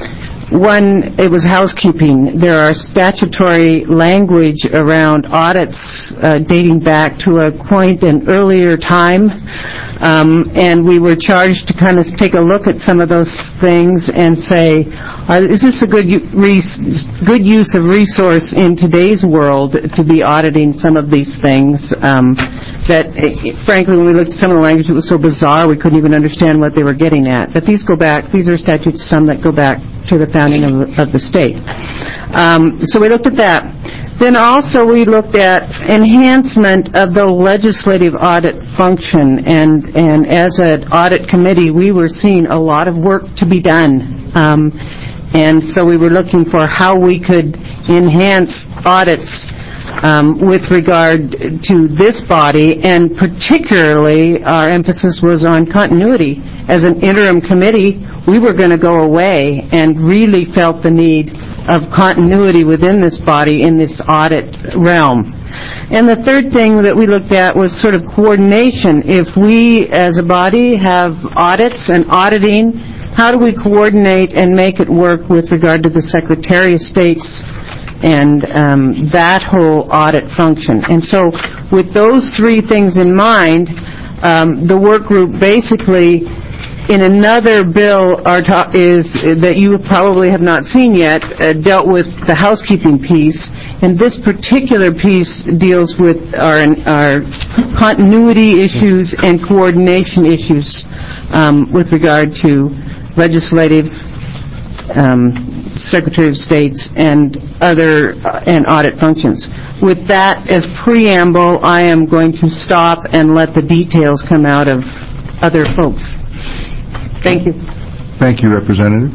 One, it was housekeeping. There are statutory language around audits uh, dating back to a quaint and earlier time, um, and we were charged to kind of take a look at some of those things and say, uh, is this a good, u- re- good use of resource in today's world to be auditing some of these things um, that, eh, frankly, when we looked at some of the language, it was so bizarre we couldn't even understand what they were getting at. But these go back, these are statutes, some that go back to the founding of, of the state. Um, so we looked at that. Then also we looked at enhancement of the legislative audit function, and, and as an audit committee, we were seeing a lot of work to be done. Um, and so we were looking for how we could enhance audits um, with regard to this body, and particularly our emphasis was on continuity. As an interim committee, we were going to go away and really felt the need of continuity within this body in this audit realm. And the third thing that we looked at was sort of coordination. If we as a body have audits and auditing, how do we coordinate and make it work with regard to the Secretary of State's and um, that whole audit function? And so with those three things in mind, um, the work group basically, in another bill our ta- is that you probably have not seen yet, uh, dealt with the housekeeping piece, and this particular piece deals with our, our continuity issues and coordination issues um, with regard to legislative, um, Secretary of States, and other uh, and audit functions. With that as preamble, I am going to stop and let the details come out of other folks. Thank you. Thank you, Representative.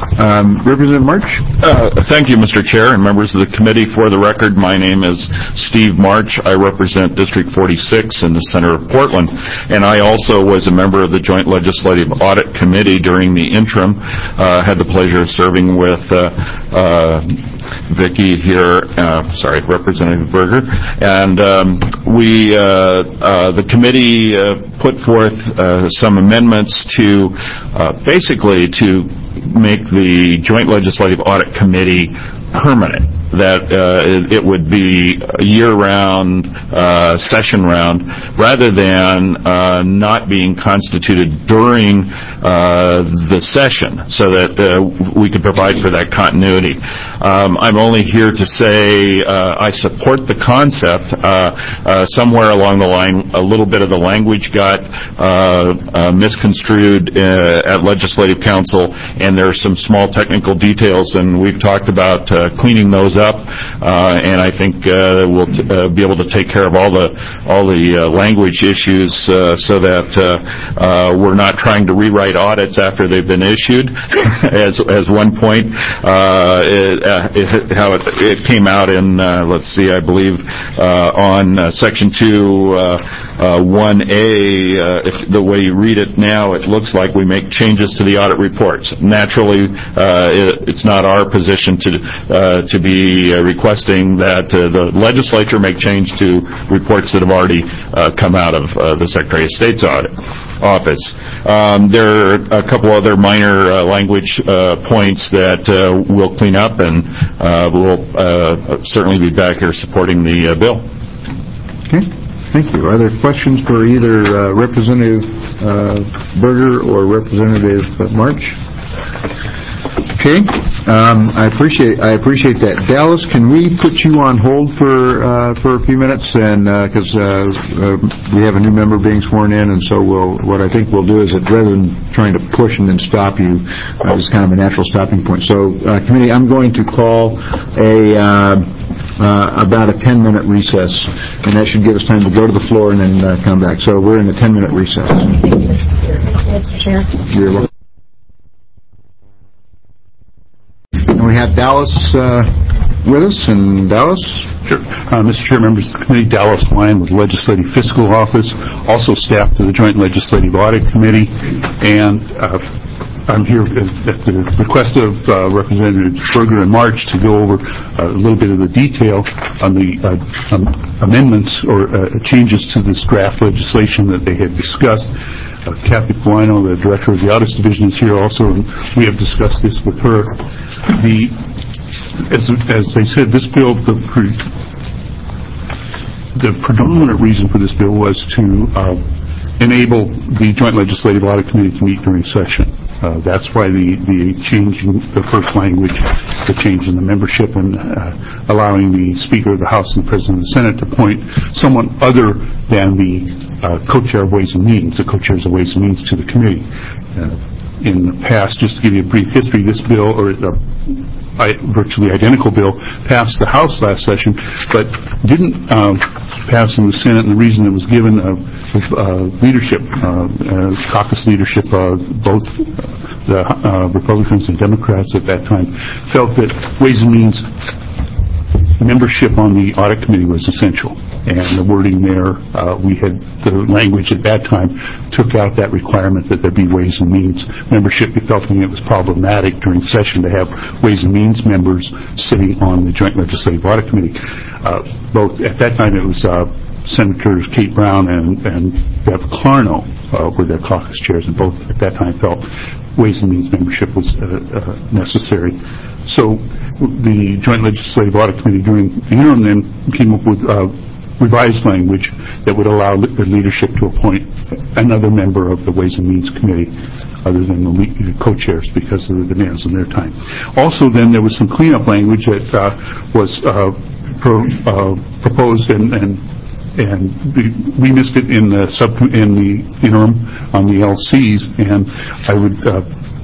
Um, Representative March? Uh, thank you, Mister Chair, and members of the committee. For the record, my name is Steve March. I represent District forty-six in the center of Portland, and I also was a member of the Joint Legislative Audit Committee during the interim. Uh, had the pleasure of serving with uh, uh, Vicki here, uh, sorry, Representative Berger, and um, we, uh, uh, the committee uh, put forth uh, some amendments to uh, basically to make the Joint Legislative Audit Committee permanent, that uh, it, it would be year-round, uh, session-round, rather than uh, not being constituted during uh, the session, so that uh, we could provide for that continuity. Um, I'm only here to say uh, I support the concept. Uh, uh, somewhere along the line, a little bit of the language got uh, uh, misconstrued uh, at Legislative Council, and there are some small technical details, and we've talked about uh, cleaning those up, uh, and I think uh, we'll t- uh, be able to take care of all the all the uh, language issues, uh, so that uh, uh, we're not trying to rewrite audits after they've been issued. as as one point, uh, it, uh, it, how it, it came out in uh, let's see, I believe uh, on uh, Section two. Uh, Uh, one A, uh, if the way you read it now, it looks like we make changes to the audit reports. Naturally, uh, it, it's not our position to uh, to be uh, requesting that uh, the legislature make change to reports that have already uh, come out of uh, the Secretary of State's audit office. Um, there are a couple other minor uh, language uh, points that uh, we'll clean up, and uh, we'll uh, certainly be back here supporting the uh, bill. Okay. Thank you. Are there questions for either uh, Representative uh, Berger or Representative uh, March? Okay. Um, I appreciate I appreciate that. Dallas, can we put you on hold for uh, for a few minutes, and because uh, uh, uh, we have a new member being sworn in, and so we'll what I think we'll do is that rather than trying to push and then stop you, uh, this is kind of a natural stopping point. So, uh, committee, I'm going to call a. Uh, Uh, about a ten-minute recess, and that should give us time to go to the floor and then uh, come back. So we're in a ten-minute recess. Mister Chair. You're welcome. And we have Dallas uh, with us, and Dallas? Sure. Uh, Mister Chair, members of the committee, Dallas Lyon with Legislative Fiscal Office, also staff to the Joint Legislative Audit Committee, and uh, I'm here at the request of uh, Representatives Berger and March to go over a little bit of the detail on the uh, um, amendments or uh, changes to this draft legislation that they had discussed. Uh, Kathy Polino, the director of the Audits Division, is here also, and we have discussed this with her. The, as, as they said, this bill, the, pre, the predominant reason for this bill was to uh, enable the Joint Legislative Audit Committee to meet during session. Uh, that's why the, the change in the first language, the change in the membership, and uh, allowing the Speaker of the House and the President of the Senate to appoint someone other than the uh, co-chair of Ways and Means, the co-chairs of Ways and Means, to the committee. Uh, in the past, just to give you a brief history, this bill, or uh, I, virtually identical bill, passed the House last session, but didn't uh, pass in the Senate, and the reason it was given uh, uh, leadership, uh, uh, caucus leadership, uh, both the uh, Republicans and Democrats at that time felt that Ways and Means membership on the Audit Committee was essential. And the wording there, uh, we had, the language at that time took out that requirement that there be Ways and Means membership. We felt it was problematic during session to have Ways and Means members sitting on the Joint Legislative Audit Committee. Uh, both, at that time it was uh, Senators Kate Brown and, and Bev Clarno uh, were their caucus chairs, and both at that time felt Ways and Means membership was uh, uh, necessary. So the Joint Legislative Audit Committee during the interim then came up with uh, revised language that would allow the leadership to appoint another member of the Ways and Means Committee other than the co-chairs because of the demands on their time. Also then there was some cleanup language that uh, was uh, pro, uh, proposed and, and and we missed it in the sub in the interim on the L Cs, and I would uh,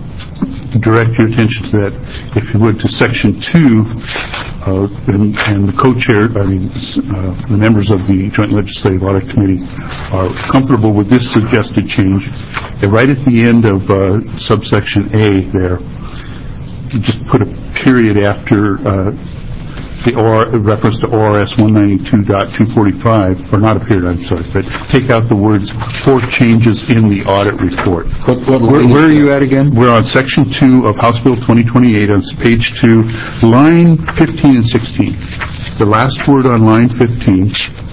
direct your attention to that, if you would, to section two, uh, and, and the co-chair, I mean, uh, the members of the Joint Legislative Audit Committee are comfortable with this suggested change. And right at the end of uh, subsection A there, you just put a period after uh, the O R, reference to O R S one ninety-two point two forty-five, or not a period, I'm sorry, but take out the words "for changes in the audit report." What, what, where, where are you at again? We're on section two of House Bill twenty twenty-eight, on page two, line fifteen and sixteen. The last word on line fifteen,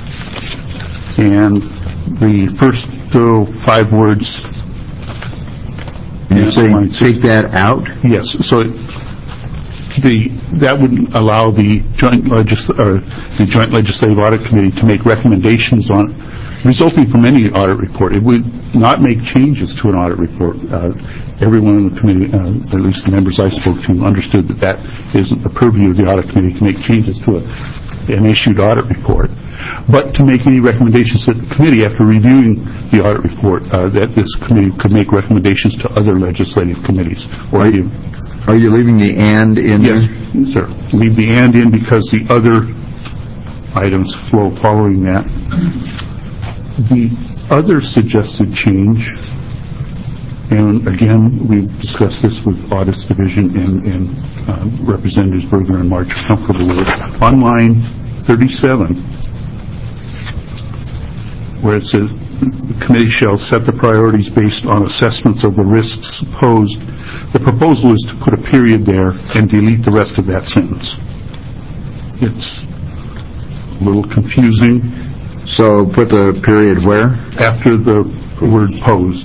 and the first uh, five words. And you're saying take that out? Yes. So it, The, that would allow the joint, legisl- or the Joint Legislative Audit Committee to make recommendations on, resulting from any audit report. It would not make changes to an audit report. Uh, everyone in the committee, uh, at least the members I spoke to, understood that that isn't the purview of the audit committee to make changes to a, an issued audit report, but to make any recommendations to the committee after reviewing the audit report, uh, that this committee could make recommendations to other legislative committees. Or Are you, are you leaving the "and" in yes, there? Yes, sir. Leave the "and" in because the other items flow following that. The other suggested change, and again, we've discussed this with Audits Division and, and uh, Representatives Berger and March are comfortable with it. On line thirty-seven, where it says, the committee shall set the priorities based on assessments of the risks posed. The proposal is to put a period there and delete the rest of that sentence. It's a little confusing. So put the period where? After the word posed.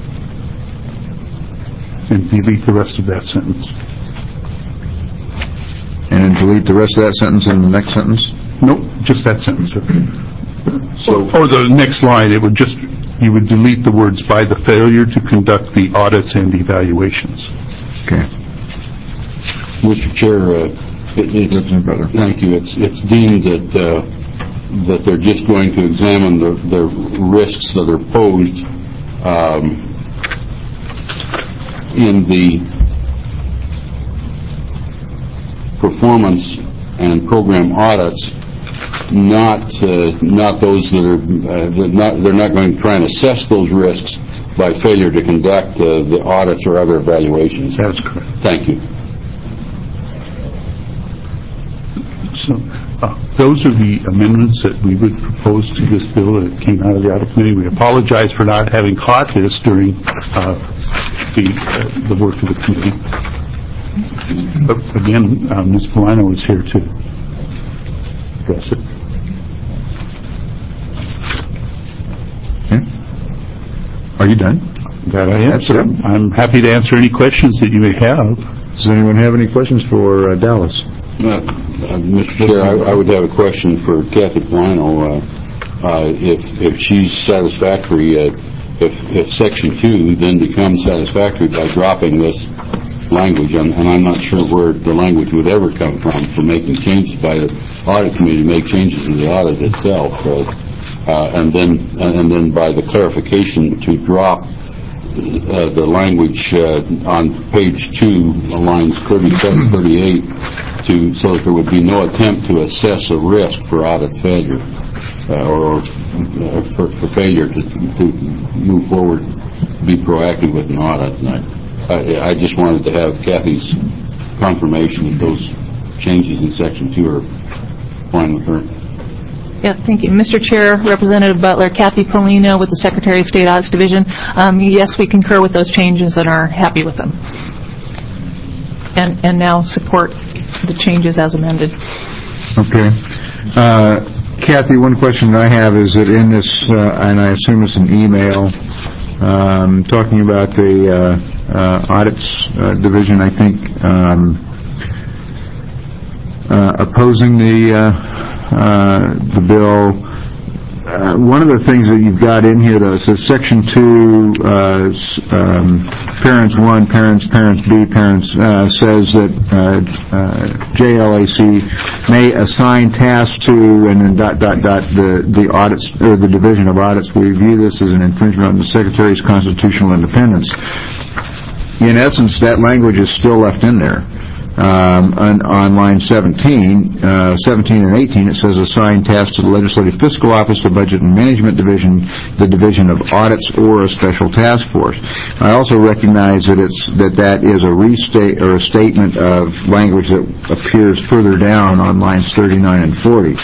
And delete the rest of that sentence. And then delete the rest of that sentence in the next sentence? Nope, just that sentence. So, or the next line, it would just, you would delete the words "by the failure to conduct the audits and evaluations." Okay. Mister Chair, uh, it, it's, thank you. It's, it's deemed that uh, that they're just going to examine the, the risks that are posed um, in the performance and program audits. Not uh, not those that are uh, they're not they're not going to try and assess those risks by failure to conduct uh, the audits or other evaluations. That's correct. Thank you. So uh, those are the amendments that we would propose to this bill that came out of the Audit Committee. We apologize for not having caught this during uh, the uh, the work of the committee. But again, uh, Miz Polino is here to address it. Are Are you done? That I am. That's it. I'm happy to answer any questions that you may have. Does anyone have any questions for uh, Dallas? Uh, uh, Mister Chair, I, I would have a question for Kathy Polino. Uh, uh, if if she's satisfactory, uh, if if Section two then becomes satisfactory by dropping this language, and, and I'm not sure where the language would ever come from for making changes by the audit committee to make changes in the audit itself, uh, uh, and then and then by the clarification to drop uh, the language uh, on page two, lines thirty-seven, thirty-eight, to so that there would be no attempt to assess a risk for audit failure uh, or uh, for, for failure to, to move forward, be proactive with an audit. And I, I, I just wanted to have Kathy's confirmation that those changes in Section two are fine with her. Yeah, thank you. Mister Chair, Representative Butler, Kathy Polino with the Secretary of State Audits Division. Um, yes, we concur with those changes and are happy with them. And, and now support the changes as amended. Okay. Uh, Kathy, one question I have is that in this, uh, and I assume it's an email, um, talking about the uh, uh, Audits uh, Division, I think, um, uh, opposing the uh, Uh, the bill. Uh, one of the things that you've got in here, though, says Section two, uh, um, Parents one, Parents, Parents B, Parents, uh, says that uh, uh, J L A C may assign tasks to, and then dot, dot, dot, the, the audits, or the Division of Audits. We view this as an infringement on the Secretary's constitutional independence. In essence, that language is still left in there. Um, on, on line seventeen, uh, seventeen and eighteen, it says assign tasks to the Legislative Fiscal Office, the Budget and Management Division, the Division of Audits, or a special task force. I also recognize that it's that that is a restate or a statement of language that appears further down on lines thirty-nine and forty.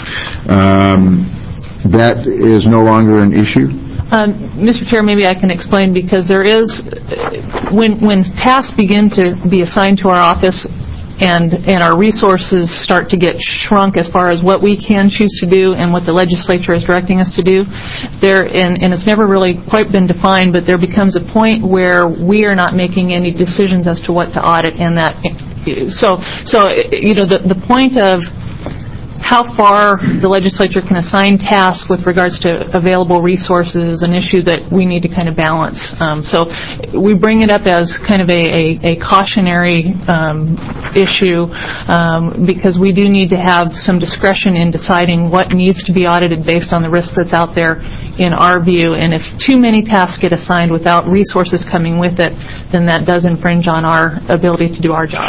Um, that is no longer an issue. Um, Mister Chair, maybe I can explain, because there is, when when tasks begin to be assigned to our office, and and our resources start to get shrunk as far as what we can choose to do and what the legislature is directing us to do, there and, and it's never really quite been defined, but there becomes a point where we are not making any decisions as to what to audit, and that so so you know the the point of how far the legislature can assign tasks with regards to available resources is an issue that we need to kind of balance. Um, so we bring it up as kind of a, a, a cautionary um, issue um, because we do need to have some discretion in deciding what needs to be audited based on the risk that's out there in our view. And if too many tasks get assigned without resources coming with it, then that does infringe on our ability to do our job.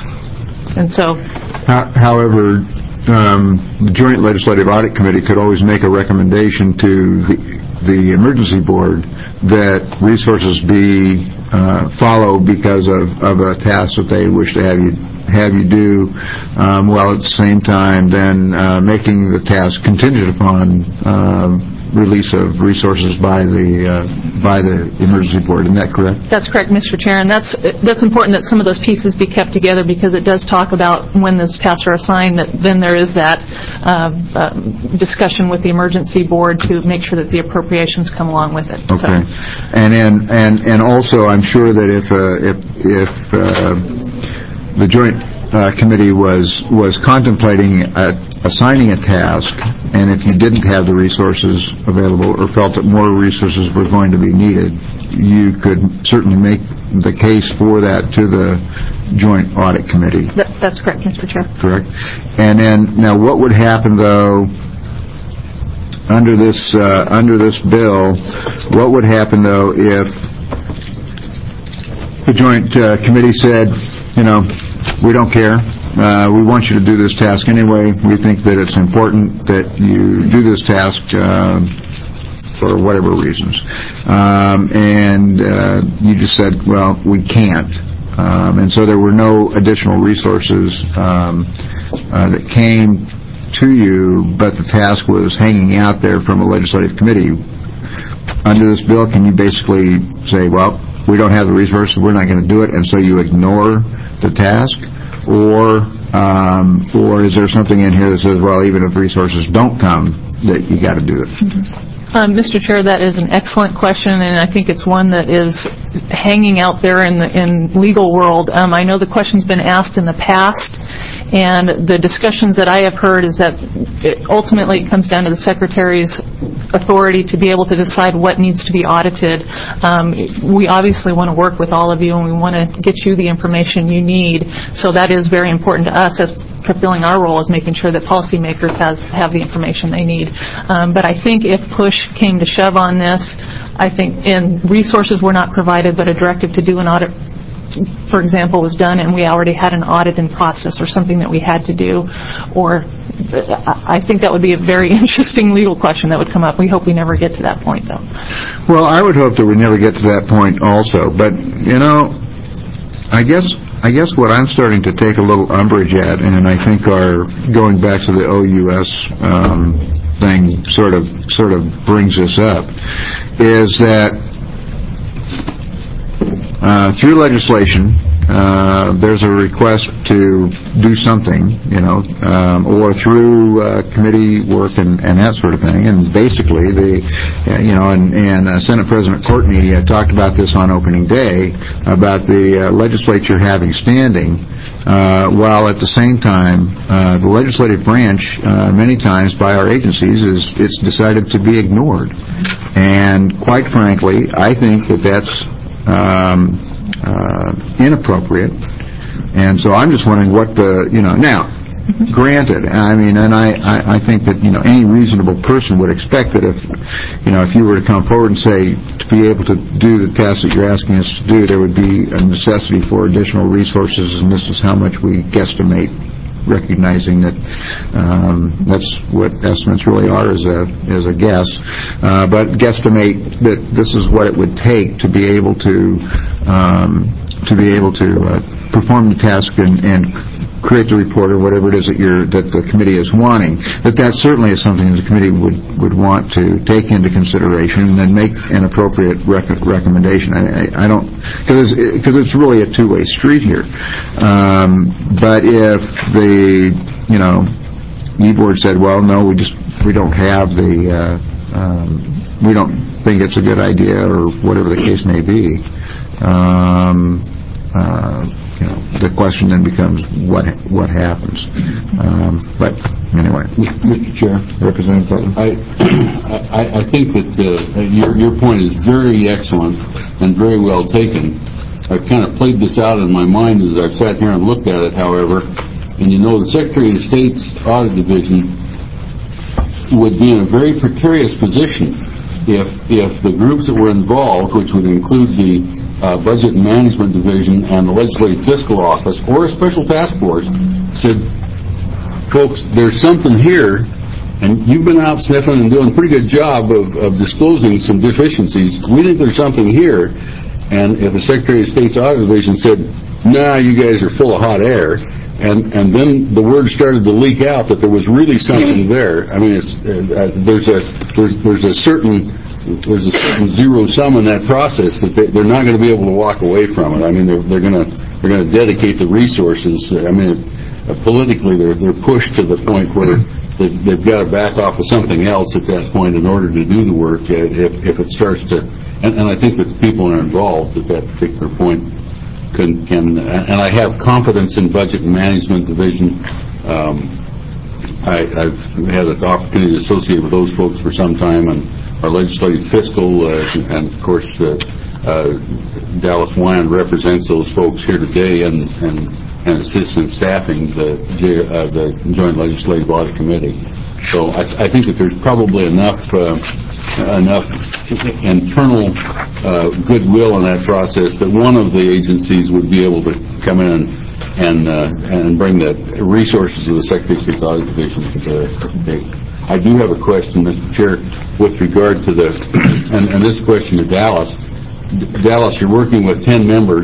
And so, however, Um, the Joint Legislative Audit Committee could always make a recommendation to the, the Emergency Board that resources be uh, followed because of, of a task that they wish to have you have you do, um, while at the same time then uh, making the task contingent upon uh, release of resources by the uh, by the Emergency Board. Isn't that correct? That's correct, Mister Chair, and that's that's important that some of those pieces be kept together, because it does talk about when those tasks are assigned, that then there is that uh, uh, discussion with the Emergency Board to make sure that the appropriations come along with it. Okay, so. and and and and also, I'm sure that if uh, if if uh, the Joint uh, Committee was was contemplating a, assigning a task, and if you didn't have the resources available or felt that more resources were going to be needed, you could certainly make the case for that to the Joint Audit Committee. That, that's correct, Mister Chair. Correct. And then, now what would happen, though, under this, uh, under this bill, what would happen, though, if the Joint uh, Committee said, you know, we don't care. Uh, we want you to do this task anyway. We think that it's important that you do this task uh, for whatever reasons. Um, and uh, you just said, well, we can't. Um, and so there were no additional resources um, uh, that came to you, but the task was hanging out there from a legislative committee. Under this bill, can you basically say, well, we don't have the resources, we're not going to do it, and so you ignore the task? Or um, or is there something in here that says, well, even if resources don't come, that you got to do it? Mm-hmm. Um, Mister Chair, that is an excellent question, and I think it's one that is hanging out there in the in legal world. Um, I know the question's been asked in the past, and the discussions that I have heard is that it ultimately it comes down to the Secretary's authority to be able to decide what needs to be audited. Um, we obviously want to work with all of you, and we want to get you the information you need, so that is very important to us as fulfilling our role as making sure that policymakers has, have the information they need. Um, but I think if push came to shove on this, I think, and resources were not provided, but a directive to do an audit, for example, was done, and we already had an audit in process or something that we had to do, or I think that would be a very interesting legal question that would come up. We hope we never get to that point, though. Well, I would hope that we never get to that point also, but, you know, I guess I guess what I'm starting to take a little umbrage at, and I think our going back to the O U S um, thing sort of sort of brings us up, is that uh, through legislation, uh, there's a request to do something, you know, um, or through uh, committee work and, and that sort of thing. And basically, the, uh, you know, and, and uh, Senate President Courtney uh, talked about this on opening day about the uh, legislature having standing, uh, while at the same time, uh, the legislative branch, uh, many times by our agencies, is it's decided to be ignored. And quite frankly, I think that that's um, Uh, inappropriate, and so I'm just wondering what the, you know, now, granted, I mean, and I, I, I think that, you know, any reasonable person would expect that if, you know, if you were to come forward and say, to be able to do the task that you're asking us to do, there would be a necessity for additional resources, and this is how much we guesstimate, recognizing that um, that's what estimates really are, as a as a guess, uh, but guesstimate that this is what it would take to be able to um, to be able to uh, perform the task and, and create the report or whatever it is that you're that the committee is wanting. That that certainly is something that the committee would would want to take into consideration and then make an appropriate rec- recommendation. I, I, I don't because because it's, it's really a two-way street here. Um, but if the you know e-board said, well, no, we just we don't have the uh, um, we don't think it's a good idea, or whatever the case may be. Um, uh, You know, the question then becomes what what happens. Um, but anyway, Mister Chair, Representative Butler. I, I I think that uh, your your point is very excellent and very well taken. I've kind of played this out in my mind as I've sat here and looked at it, however, and you know, the Secretary of State's Audit Division would be in a very precarious position if if the groups that were involved, which would include the Uh, Budget and Management Division and the Legislative Fiscal Office, or a special task force, said, folks, there's something here, and you've been out sniffing and doing a pretty good job of, of disclosing some deficiencies. We think there's something here. And if the Secretary of State's Audit Division said, nah, you guys are full of hot air, and, and then the word started to leak out that there was really something there, I mean, it's, uh, there's a there's, there's a certain there's a certain zero sum in that process that they, they're not going to be able to walk away from it. I mean, they're, they're going to they're going to dedicate the resources. I mean, uh, politically, they're they're pushed to the point where they've, they've got to back off of something else at that point in order to do the work. Uh, if if it starts to, and, and I think that the people that are involved at that particular point can can, and I have confidence in Budget and Management Division. Um, I, I've had an opportunity to associate with those folks for some time, and our legislative fiscal, uh, and of course uh, uh, Dallas Wine represents those folks here today, and, and, and assists in staffing the, uh, the Joint Legislative Audit Committee. So I, I think that there's probably enough uh, enough internal uh, goodwill in that process that one of the agencies would be able to come in and uh, and bring the resources of the Secretary of State's Audit Division to bear. I do have a question, Mister Chair, with regard to the, and, and this question to Dallas. D- Dallas, you're working with ten members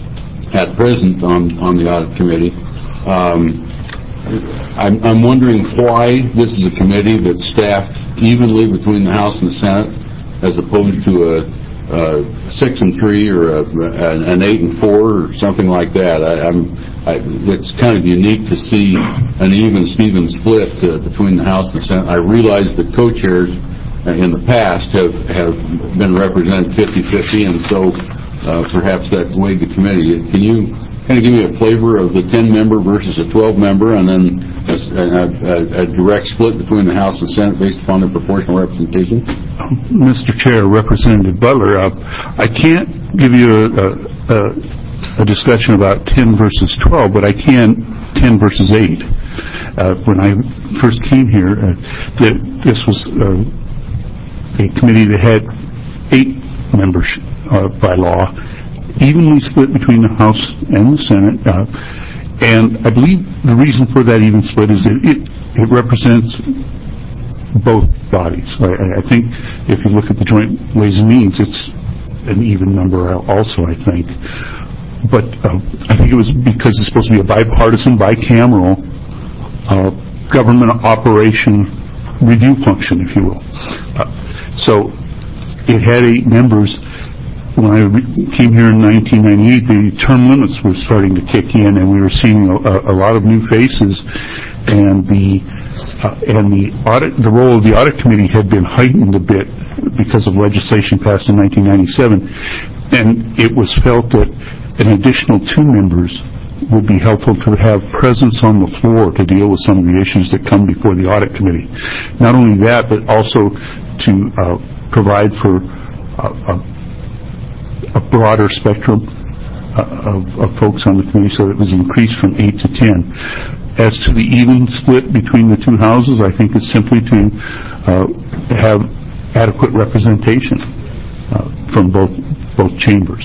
at present on, on the Audit Committee. Um, I'm, I'm wondering why this is a committee that's staffed evenly between the House and the Senate, as opposed to a, a six and three or a, an eight and four or something like that. I, I'm I, it's kind of unique to see an even Steven split uh, between the House and the Senate. I realize that co-chairs in the past have, have been represented fifty-fifty, and so uh, perhaps that weighed the committee. Can you kind of give me a flavor of the ten-member versus a twelve-member, and then a, a, a direct split between the House and Senate based upon the proportional representation? Mister Chair, Representative Butler, uh, I can't give you a, a, a discussion about ten versus twelve, but I can ten versus eight. Uh, when I first came here, uh, th this was uh, a committee that had eight members uh, by law, evenly split between the House and the Senate. Uh, and I believe the reason for that even split is that it, it represents both bodies. I, I think if you look at the Joint Ways and Means, it's an even number also, I think. But uh, I think it was because it's supposed to be a bipartisan, bicameral uh, government operation review function, if you will. Uh, so it had eight members. When I came here in nineteen ninety-eight, the term limits were starting to kick in, and we were seeing a, a lot of new faces, and the uh, and the audit, the role of the audit committee had been heightened a bit because of legislation passed in nineteen ninety-seven, and it was felt that an additional two members would be helpful to have presence on the floor to deal with some of the issues that come before the audit committee. Not only that, but also to uh, provide for uh, a a broader spectrum uh, of, of folks on the committee, so it was increased from eight to ten. As to the even split between the two houses, I think it's simply to uh, have adequate representation uh, from both both chambers.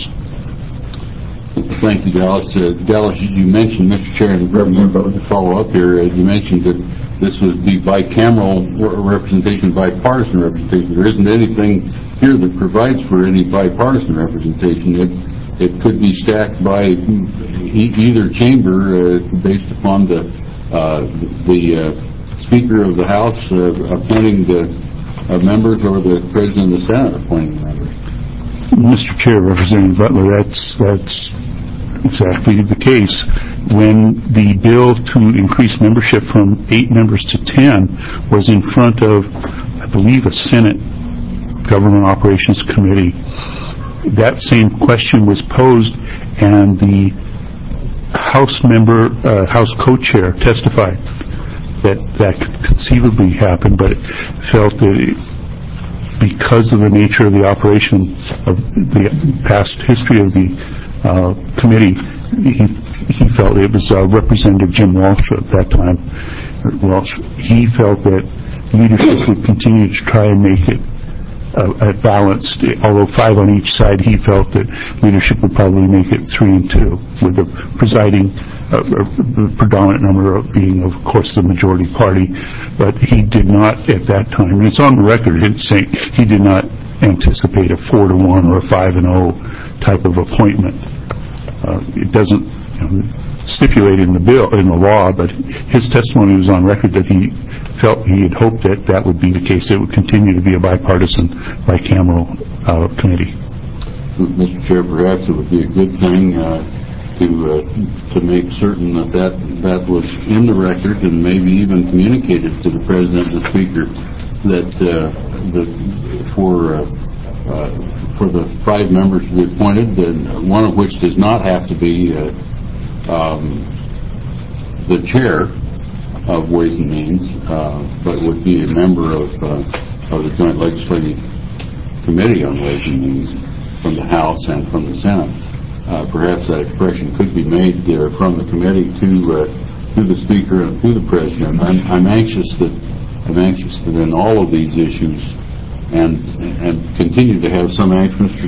Thank you, Dallas. Uh, Dallas, you mentioned, Mister Chair, and to follow up here, uh, you mentioned that this would be bicameral representation, bipartisan representation. There isn't anything here that provides for any bipartisan representation. It, it could be stacked by e either chamber uh, based upon the uh, the uh, Speaker of the House uh, appointing the uh, members or the President of the Senate appointing members. Mister Chair, Representative Butler, that's that's exactly the case. When the bill to increase membership from eight members to ten was in front of, I believe, a Senate Government Operations Committee, that same question was posed, and the House member, uh, House co-chair testified that that could conceivably happen, but felt that it, because of the nature of the operation of the past history of the uh, committee, he, he felt it was uh, Representative Jim Walsh at that time. Walsh, he felt that leadership would continue to try and make it uh, balanced. Although five on each side, he felt that leadership would probably make it three and two, with the presiding uh, predominant number of being, of course, the majority party. But he did not at that time, and it's on the record, saying he did not anticipate a four to one or a five and oh type of appointment. Uh, it doesn't you know, stipulate in the bill, in the law, but his testimony was on record that he felt, he had hoped that that would be the case. It would continue to be a bipartisan, bicameral uh, committee. Mister Chair, perhaps it would be a good thing uh, to uh, to make certain that, that that was in the record and maybe even communicated to the President and the Speaker that uh, the, for uh, uh, for the five members to be appointed, and one of which does not have to be uh, um, the chair of Ways and Means, uh, but would be a member of uh, of the Joint Legislative Committee on Ways and Means from the House and from the Senate. Uh, perhaps that expression could be made uh, from the committee to uh, to the Speaker and to the President. I'm, I'm anxious that I'm anxious that in all of these issues, and and continue to have some action, Mister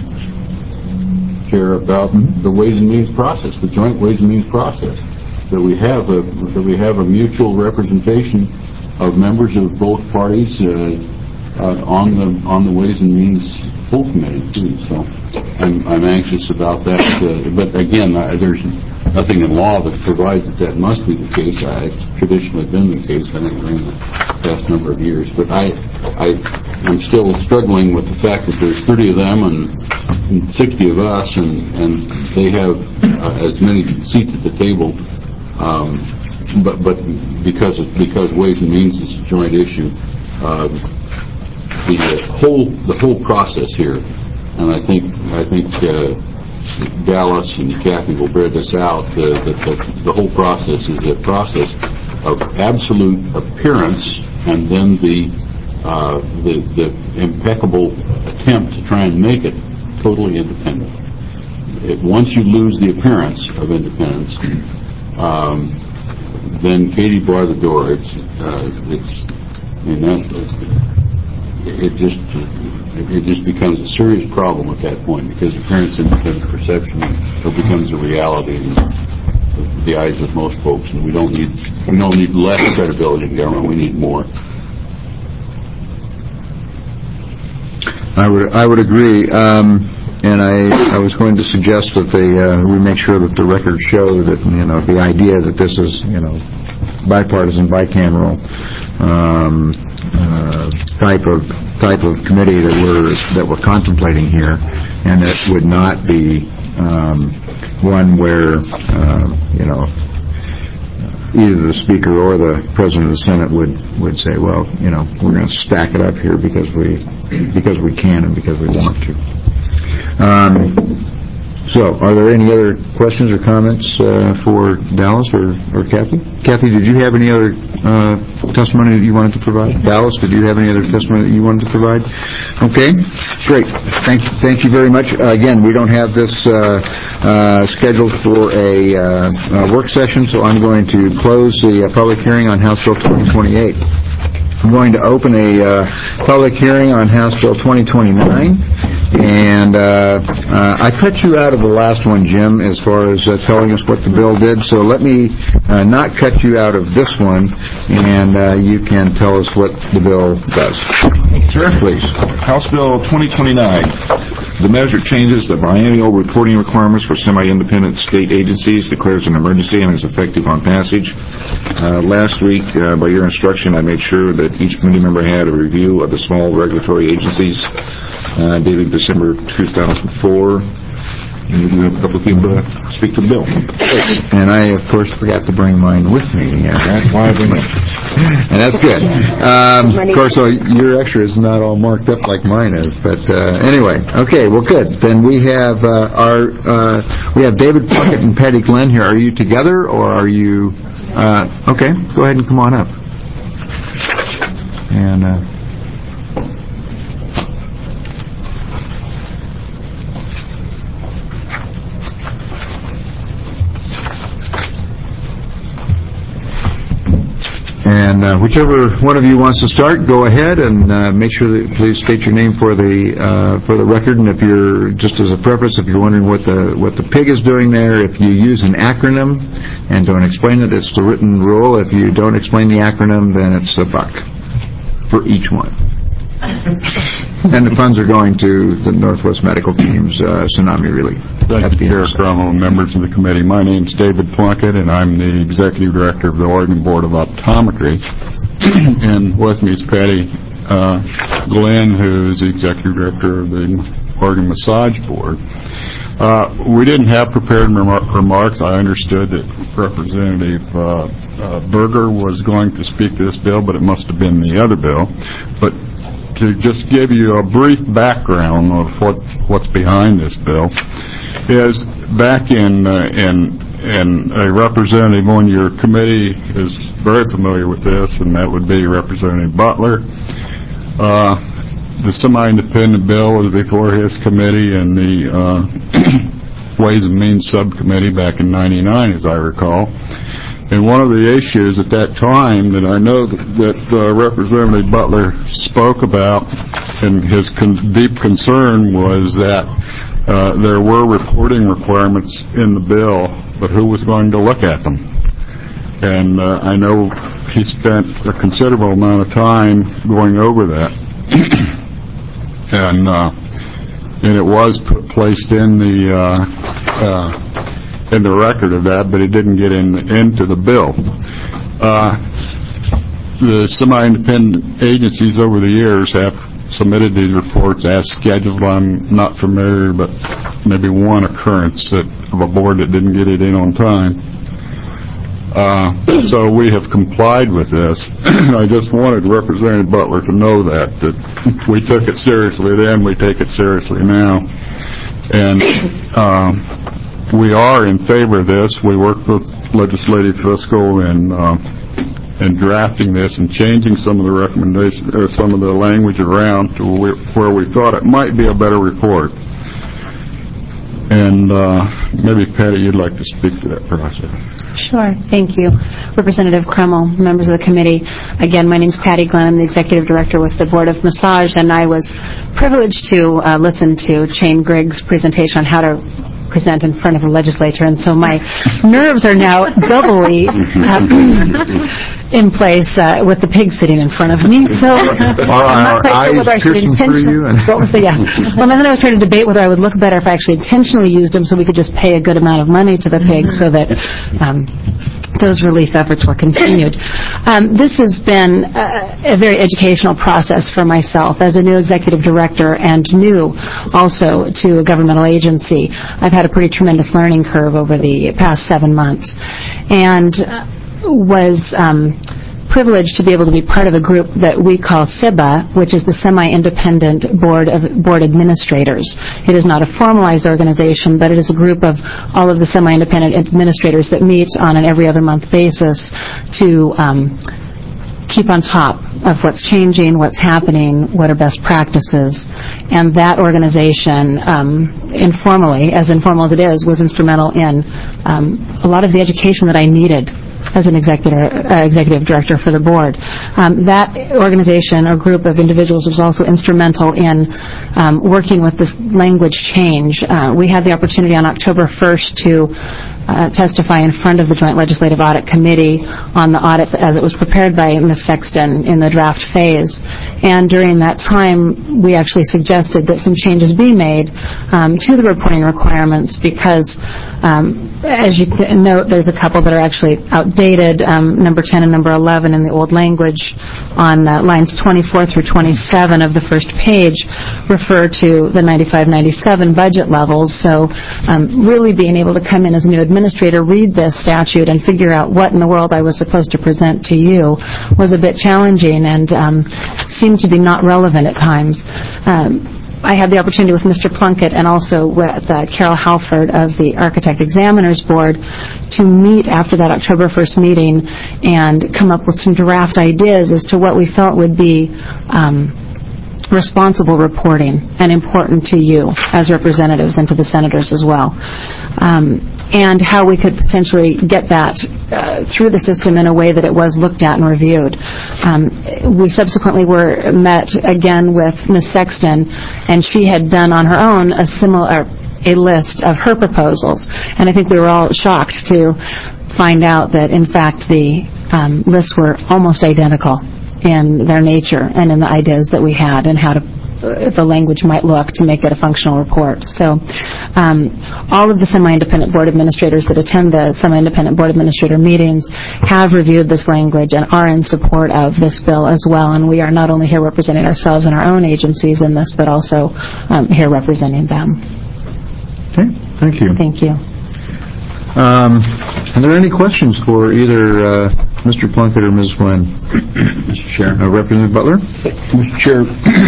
Chair, about the Ways and Means process, the Joint Ways and Means process, that we have a that we have a mutual representation of members of both parties uh, uh, on the on the Ways and Means full committee too. So I'm I'm anxious about that. Uh, but again, I, there's nothing in law that provides that that must be the case. I, it's traditionally been the case, I think, during the past number of years. But I I I'm still struggling with the fact that there's thirty of them and, and sixty of us, and and they have uh, as many seats at the table. Um, but but because because Ways and Means is a joint issue, um, the whole the whole process here, and I think I think uh, Dallas and Kathy will bear this out. Uh, that the, the whole process is a process of absolute appearance, and then the uh, the the impeccable attempt to try and make it totally independent. It, once you lose the appearance of independence, um, then Katie bar the door. It's uh, it's I mean that. It just it just becomes a serious problem at that point, because appearance independent perception becomes a reality in the eyes of most folks, and we don't need we don't need less credibility in government. We need more. I would I would agree, um, and I I was going to suggest that they uh, we make sure that the records show that, you know, the idea that this is, you know, bipartisan, bicameral um, uh, type of type of committee that we're that we're contemplating here, and that would not be um, one where uh, you know, either the Speaker or the President of the Senate would would say, well, you know, we're going to stack it up here because we because we can and because we want to. Um, So, are there any other questions or comments uh, for Dallas or, or Kathy? Kathy, did you have any other uh, testimony that you wanted to provide? Dallas, did you have any other testimony that you wanted to provide? Okay, great. Thank you, thank you very much. Uh, again, we don't have this uh, uh, scheduled for a uh, uh, work session, so I'm going to close the uh, public hearing on House Bill twenty twenty-eight. I'm going to open a uh, public hearing on House Bill twenty twenty-nine. And uh, uh, I cut you out of the last one, Jim, as far as uh, telling us what the bill did. So let me uh, not cut you out of this one, and uh, you can tell us what the bill does. Sure. Please. House Bill twenty twenty-nine. The measure changes the biennial reporting requirements for semi-independent state agencies, declares an emergency, and is effective on passage. Uh, last week, uh, by your instruction, I made sure that each committee member had a review of the small regulatory agencies uh, dated December two thousand four. And we have a couple of people to speak to the bill. And I, of course, forgot to bring mine with me. Yeah. That's why I bring it. And that's good. Um, of course, so your extra is not all marked up like mine is. But uh, anyway, okay, well, good. Then we have uh, our uh, we have David Plunkett and Patty Glenn here. Are you together, or are you? Uh, okay, go ahead and come on up. And. Uh, And uh, whichever one of you wants to start, go ahead and uh, make sure that please state your name for the uh, for the record. And if you're just as a preface, if you're wondering what the what the pig is doing there, if you use an acronym and don't explain it, it's the written rule. If you don't explain the acronym, then it's a buck for each one. And the funds are going to the Northwest Medical Team's uh, tsunami relief. Thank you, Chair Crummell and members of the committee. My name's David Plunkett, and I'm the Executive Director of the Oregon Board of Optometry. And with me is Patty uh, Glenn, who's the Executive Director of the Oregon Massage Board. Uh, we didn't have prepared remar- remarks. I understood that Representative uh, uh, Berger was going to speak to this bill, but it must have been the other bill. But to just give you a brief background of what what's behind this bill is back in uh, in and a representative on your committee is very familiar with this, and that would be Representative Butler. Uh, the semi-independent bill was before his committee and the uh, Ways and Means Subcommittee back in ninety-nine, as I recall. And one of the issues at that time that I know that, that uh, Representative Butler spoke about, and his con- deep concern was that uh, there were reporting requirements in the bill, but who was going to look at them? And uh, I know he spent a considerable amount of time going over that. and uh, and it was put, placed in the uh, uh, in the record of that, but it didn't get in into the bill. Uh, the semi-independent agencies over the years have submitted these reports as scheduled. I'm not familiar, but maybe one occurrence that, of a board that didn't get it in on time. Uh, so we have complied with this. I just wanted Representative Butler to know that, that we took it seriously then, we take it seriously now. And uh, we are in favor of this. We worked with Legislative Fiscal and uh, and drafting this and changing some of the recommendations, or some of the language around to where we thought it might be a better report. And uh, maybe, Patty, you'd like to speak to that process. Sure. Thank you. Representative Crummell, members of the committee. Again, my name is Patty Glenn. I'm the Executive Director with the Board of Massage, and I was privileged to uh, listen to Shane Griggs' presentation on how to present in front of the legislature, and so my nerves are now doubly uh, in place uh, with the pig sitting in front of me. So I'm not quite sure whether I should intentionally. What was the, yeah. Well, then I was trying to debate whether I would look better if I actually intentionally used them, so we could just pay a good amount of money to the pig, so that um, those relief efforts were continued. Um, this has been uh, a very educational process for myself as a new executive director and new also to a governmental agency. I've had a pretty tremendous learning curve over the past seven months and was um, privileged to be able to be part of a group that we call S I B A, which is the Semi-Independent Board of Board Administrators. It is not a formalized organization, but it is a group of all of the semi-independent administrators that meet on an every other month basis to um, keep on top of what's changing, what's happening, what are best practices. And that organization, um, informally, as informal as it is, was instrumental in um, a lot of the education that I needed as an executive, uh, executive director for the board. Um, that organization or group of individuals was also instrumental in um, working with this language change. Uh, we had the opportunity on October first to uh, testify in front of the Joint Legislative Audit Committee on the audit as it was prepared by Miz Sexton in the draft phase. And during that time, we actually suggested that some changes be made um, to the reporting requirements because, um, as you can note, there's a couple that are actually outdated. Um, number ten and number eleven in the old language on uh, lines twenty-four through twenty-seven of the first page refer to the ninety-five ninety-seven budget levels. So um, really being able to come in as a new administrator, read this statute, and figure out what in the world I was supposed to present to you was a bit challenging and um, seemed to be not relevant at times. Um, I had the opportunity with Mister Plunkett and also with uh, Carol Halford of the Architect Examiners Board to meet after that October first meeting and come up with some draft ideas as to what we felt would be um, responsible reporting and important to you as representatives and to the senators as well. Um, and how we could potentially get that uh, through the system in a way that it was looked at and reviewed. Um, we subsequently were met again with Miz Sexton, and she had done on her own a similar a list of her proposals. And I think we were all shocked to find out that, in fact, the um, lists were almost identical in their nature and in the ideas that we had and how to the language might look to make it a functional report. So um, all of the semi-independent board administrators that attend the semi-independent board administrator meetings have reviewed this language and are in support of this bill as well. And we are not only here representing ourselves and our own agencies in this, but also um, here representing them. Okay, thank you. Thank you. Um, are there any questions for either uh, Mister Plunkett or Miz Glenn? Mister Chair. Uh, Representative Butler? Mister Chair,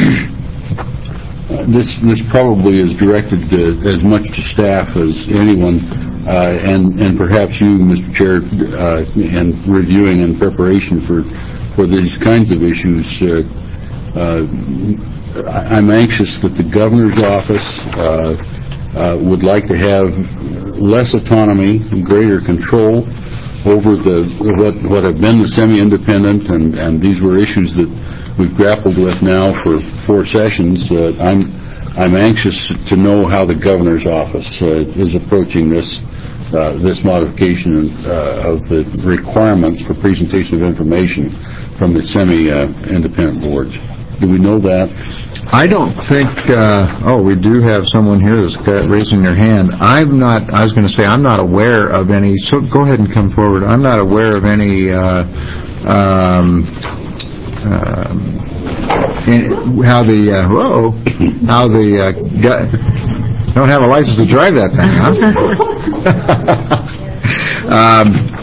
this this probably is directed to, as much to staff as anyone, uh, and and perhaps you, Mister Chair, uh, in reviewing and preparation for for these kinds of issues. Uh, uh, I'm anxious that the governor's office uh, uh, would like to have less autonomy and greater control over the what what have been the semi-independent, and and these were issues that we've grappled with now for four sessions. Uh, I'm I'm anxious to know how the governor's office uh, is approaching this uh, this modification uh, of the requirements for presentation of information from the semi-independent uh, boards. Do we know that? I don't think. Uh, oh, we do have someone here that's got raising their hand. I'm not. I was going to say I'm not aware of any. So go ahead and come forward. I'm not aware of any. Uh, um, Um, and how the uh, whoa, how the uh, guy don't have a license to drive that thing, huh? um,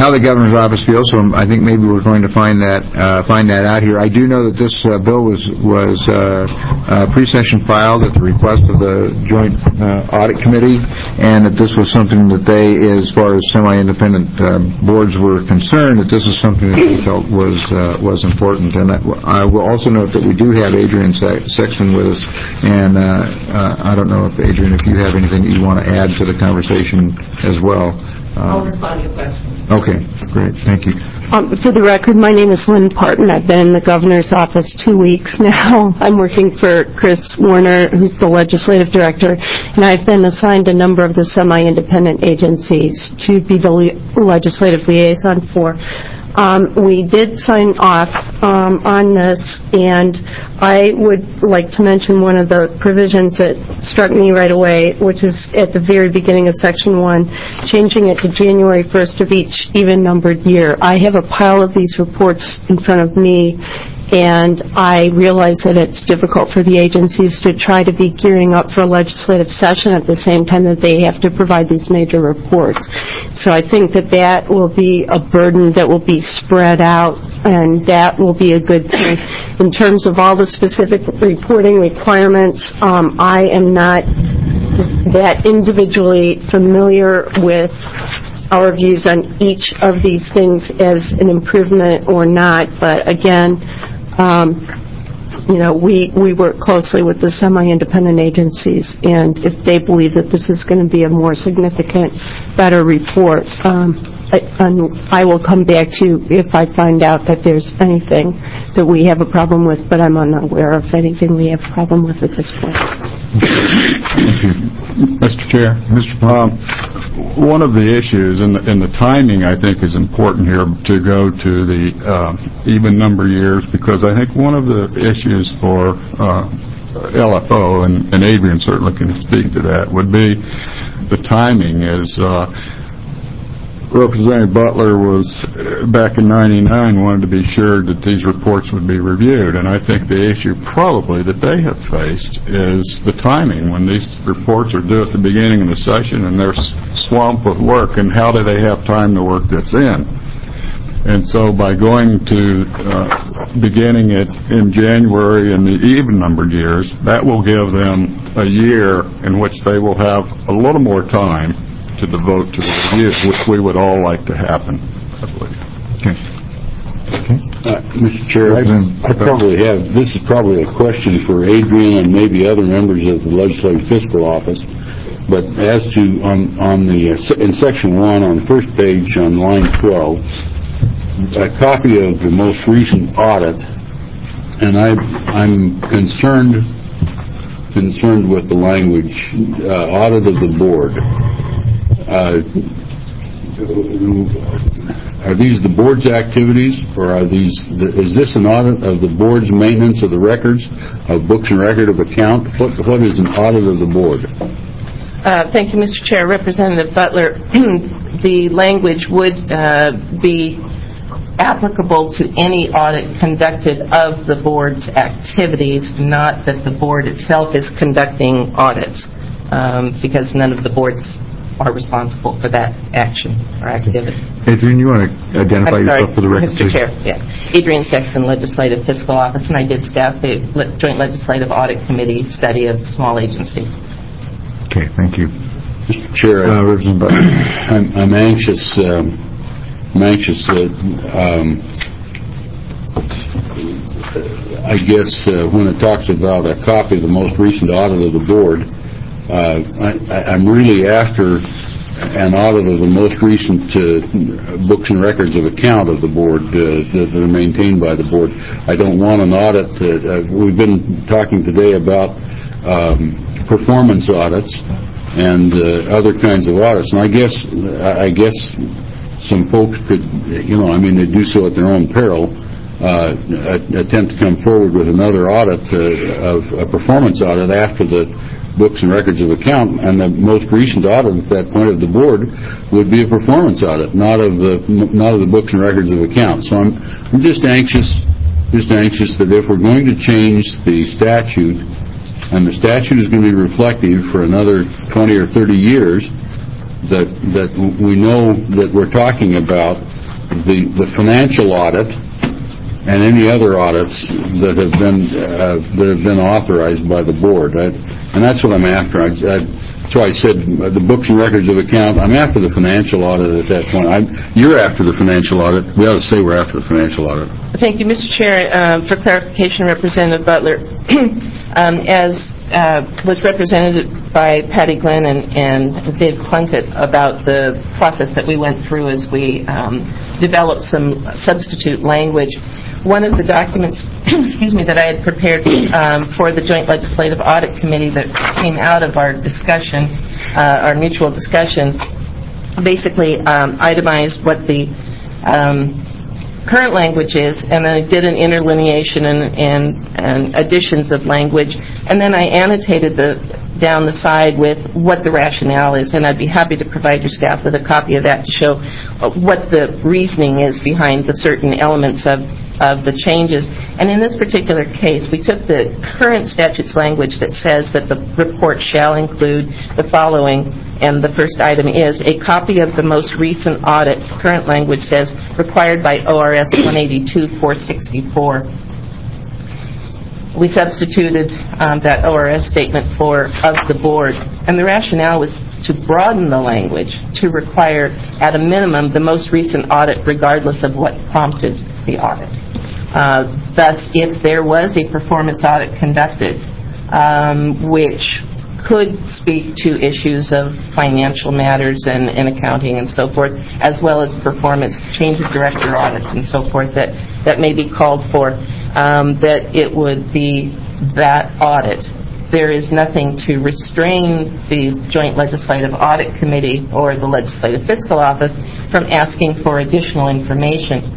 how the governor's office feels, so I think maybe we're going to find that uh, find that out here. I do know that this uh, bill was was uh, uh, pre-session filed at the request of the Joint uh, Audit Committee, and that this was something that they, as far as semi-independent uh, boards were concerned, that this is something that they felt was uh, was important. And I, I will also note that we do have Adrian Sexton with us, and uh, uh, I don't know if, Adrian, if you have anything that you want to add to the conversation as well. I'll respond to your questions. Okay, great. Thank you. Um, for the record, my name is Lynn Parton. I've been in the governor's office two weeks now. I'm working for Chris Warner, who's the legislative director, and I've been assigned a number of the semi-independent agencies to be the le- legislative liaison for. Um, we did sign off um, on this, and I would like to mention one of the provisions that struck me right away, which is at the very beginning of Section one, changing it to January first of each even-numbered year. I have a pile of these reports in front of me, and I realize that it's difficult for the agencies to try to be gearing up for a legislative session at the same time that they have to provide these major reports. So I think that that will be a burden that will be spread out, and that will be a good thing. In terms of all the specific reporting requirements, um, I am not that individually familiar with our views on each of these things as an improvement or not, but again, Um, you know, we, we work closely with the semi-independent agencies, and if they believe that this is going to be a more significant, better report, um, I, I will come back to you if I find out that there's anything that we have a problem with, but I'm unaware of anything we have a problem with at this point. Mister Chair, Mister Um, one of the issues, and the, and the timing, I think, is important here to go to the uh, even number years, because I think one of the issues for uh, L F O, and, and Adrian certainly can speak to that, would be the timing is uh, Representative Butler was, uh, back in ninety-nine, wanted to be sure that these reports would be reviewed, and I think the issue probably that they have faced is the timing, when these reports are due at the beginning of the session and they're swamped with work, and how do they have time to work this in? And so by going to uh, beginning it in January in the even-numbered years, that will give them a year in which they will have a little more time to devote to the review, which we would all like to happen, I believe. Okay. Okay. Uh, Mister Chair, I, I probably have, this is probably a question for Adrian and maybe other members of the Legislative Fiscal Office, but as to, on, on the, uh, in Section one, on the first page on line twelve, a copy of the most recent audit, and I, I'm concerned, concerned with the language, uh, audit of the board. Uh, are these the board's activities, or are these, the, is this an audit of the board's maintenance of the records, of books and record of account? What, what is an audit of the board? Uh, thank you, Mister Chair. Representative Butler, the language would uh, be applicable to any audit conducted of the board's activities, not that the board itself is conducting audits, um, because none of the boards are responsible for that action or activity. Adrian, you want to identify I'm yourself sorry, for the record, Mister please? Chair, yeah. Adrian Sexton, Legislative Fiscal Office, and I did staff the Joint Legislative Audit Committee study of small agencies. Okay, thank you. Mister Chair, uh, I'm, I'm anxious, um, I'm anxious that, um, I guess, uh, when it talks about a copy of the most recent audit of the board, Uh, I, I'm really after an audit of the most recent uh, books and records of account of the board uh, that are maintained by the board. I don't want an audit. Uh, uh, we've been talking today about um, performance audits and uh, other kinds of audits, and I guess I guess some folks could, you know, I mean, they do so at their own peril. Uh, attempt to come forward with another audit uh, of a performance audit after the books and records of account, and the most recent audit at that point of the board would be a performance audit, not of the not of the books and records of account. So I'm I'm just anxious, just anxious that if we're going to change the statute, and the statute is going to be reflective for another twenty or thirty years, that that we know that we're talking about the the financial audit and any other audits that have been uh, that have been authorized by the board. I, and that's what I'm after. I, I, that's why I said the books and records of account. I'm after the financial audit at that point. I'm, you're after the financial audit. We ought to say we're after the financial audit. Thank you, Mister Chair. Um, for clarification, Representative Butler, um, as uh, was represented by Patty Glenn and, and Dave Plunkett about the process that we went through as we um, developed some substitute language. One of the documents, excuse me, that I had prepared um, for the Joint Legislative Audit Committee that came out of our discussion, uh, our mutual discussion, basically um, itemized what the um, current language is, and then I did an interlineation and, and, and additions of language, and then I annotated the down the side with what the rationale is, and I'd be happy to provide your staff with a copy of that to show what the reasoning is behind the certain elements of of the changes. And in this particular case, we took the current statute's language that says that the report shall include the following, and the first item is a copy of the most recent audit. Current language says required by O R S one eighty-two four sixty-four. We substituted um, that O R S statement for of the board, and the rationale was to broaden the language to require, at a minimum, the most recent audit regardless of what prompted the audit. Uh, thus, if there was a performance audit conducted, um, which could speak to issues of financial matters and, and accounting and so forth, as well as performance change of director audits and so forth that, that may be called for, um, that it would be that audit. There is nothing to restrain the Joint Legislative Audit Committee or the Legislative Fiscal Office from asking for additional information.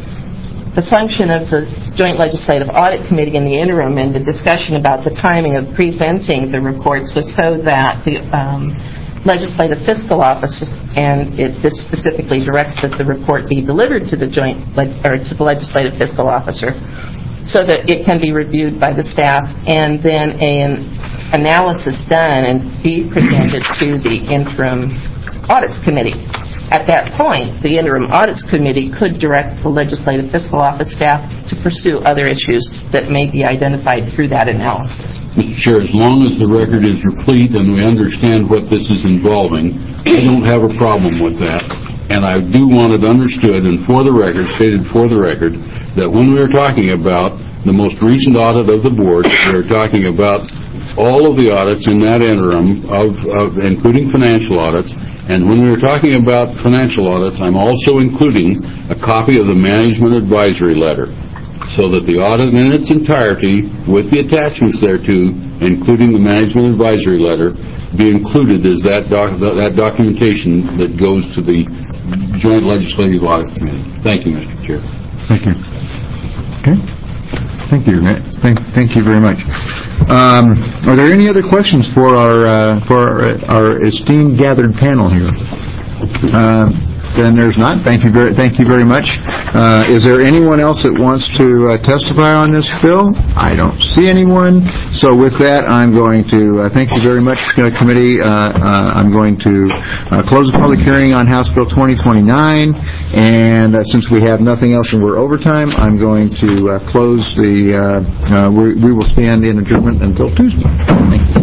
The function of the Joint Legislative Audit Committee in the interim and the discussion about the timing of presenting the reports was so that the um, Legislative Fiscal Office, and it, this specifically directs that the report be delivered to the Joint or to the Legislative Fiscal Officer, so that it can be reviewed by the staff and then an analysis done and be presented to the Interim Audits Committee. At that point, the Interim Audits Committee could direct the Legislative Fiscal Office staff to pursue other issues that may be identified through that analysis. Mister Chair, as long as the record is replete and we understand what this is involving, I don't have a problem with that. And I do want it understood and for the record, stated for the record, that when we are talking about the most recent audit of the board, we are talking about all of the audits in that interim, of, of including financial audits. And when we were talking about financial audits, I'm also including a copy of the management advisory letter, so that the audit in its entirety, with the attachments thereto, including the management advisory letter, be included as that doc, that documentation that goes to the Joint Legislative Audit Committee. Thank you, Mister Chair. Thank you. Okay. Thank you. Thank, thank you very much. Um, are there any other questions for our uh, for our, our esteemed gathered panel here? Uh, then there's not. Thank you very thank you very much. Uh, is there anyone else that wants to uh, testify on this bill? I don't see anyone. So with that, I'm going to uh, thank you very much, uh, committee. Uh, uh, I'm going to uh, close the public hearing on House Bill twenty twenty-nine, and uh, since we have nothing else and we're overtime, I'm going to uh, close the. Uh, uh, we, we will stand in adjournment until Tuesday. Thank you.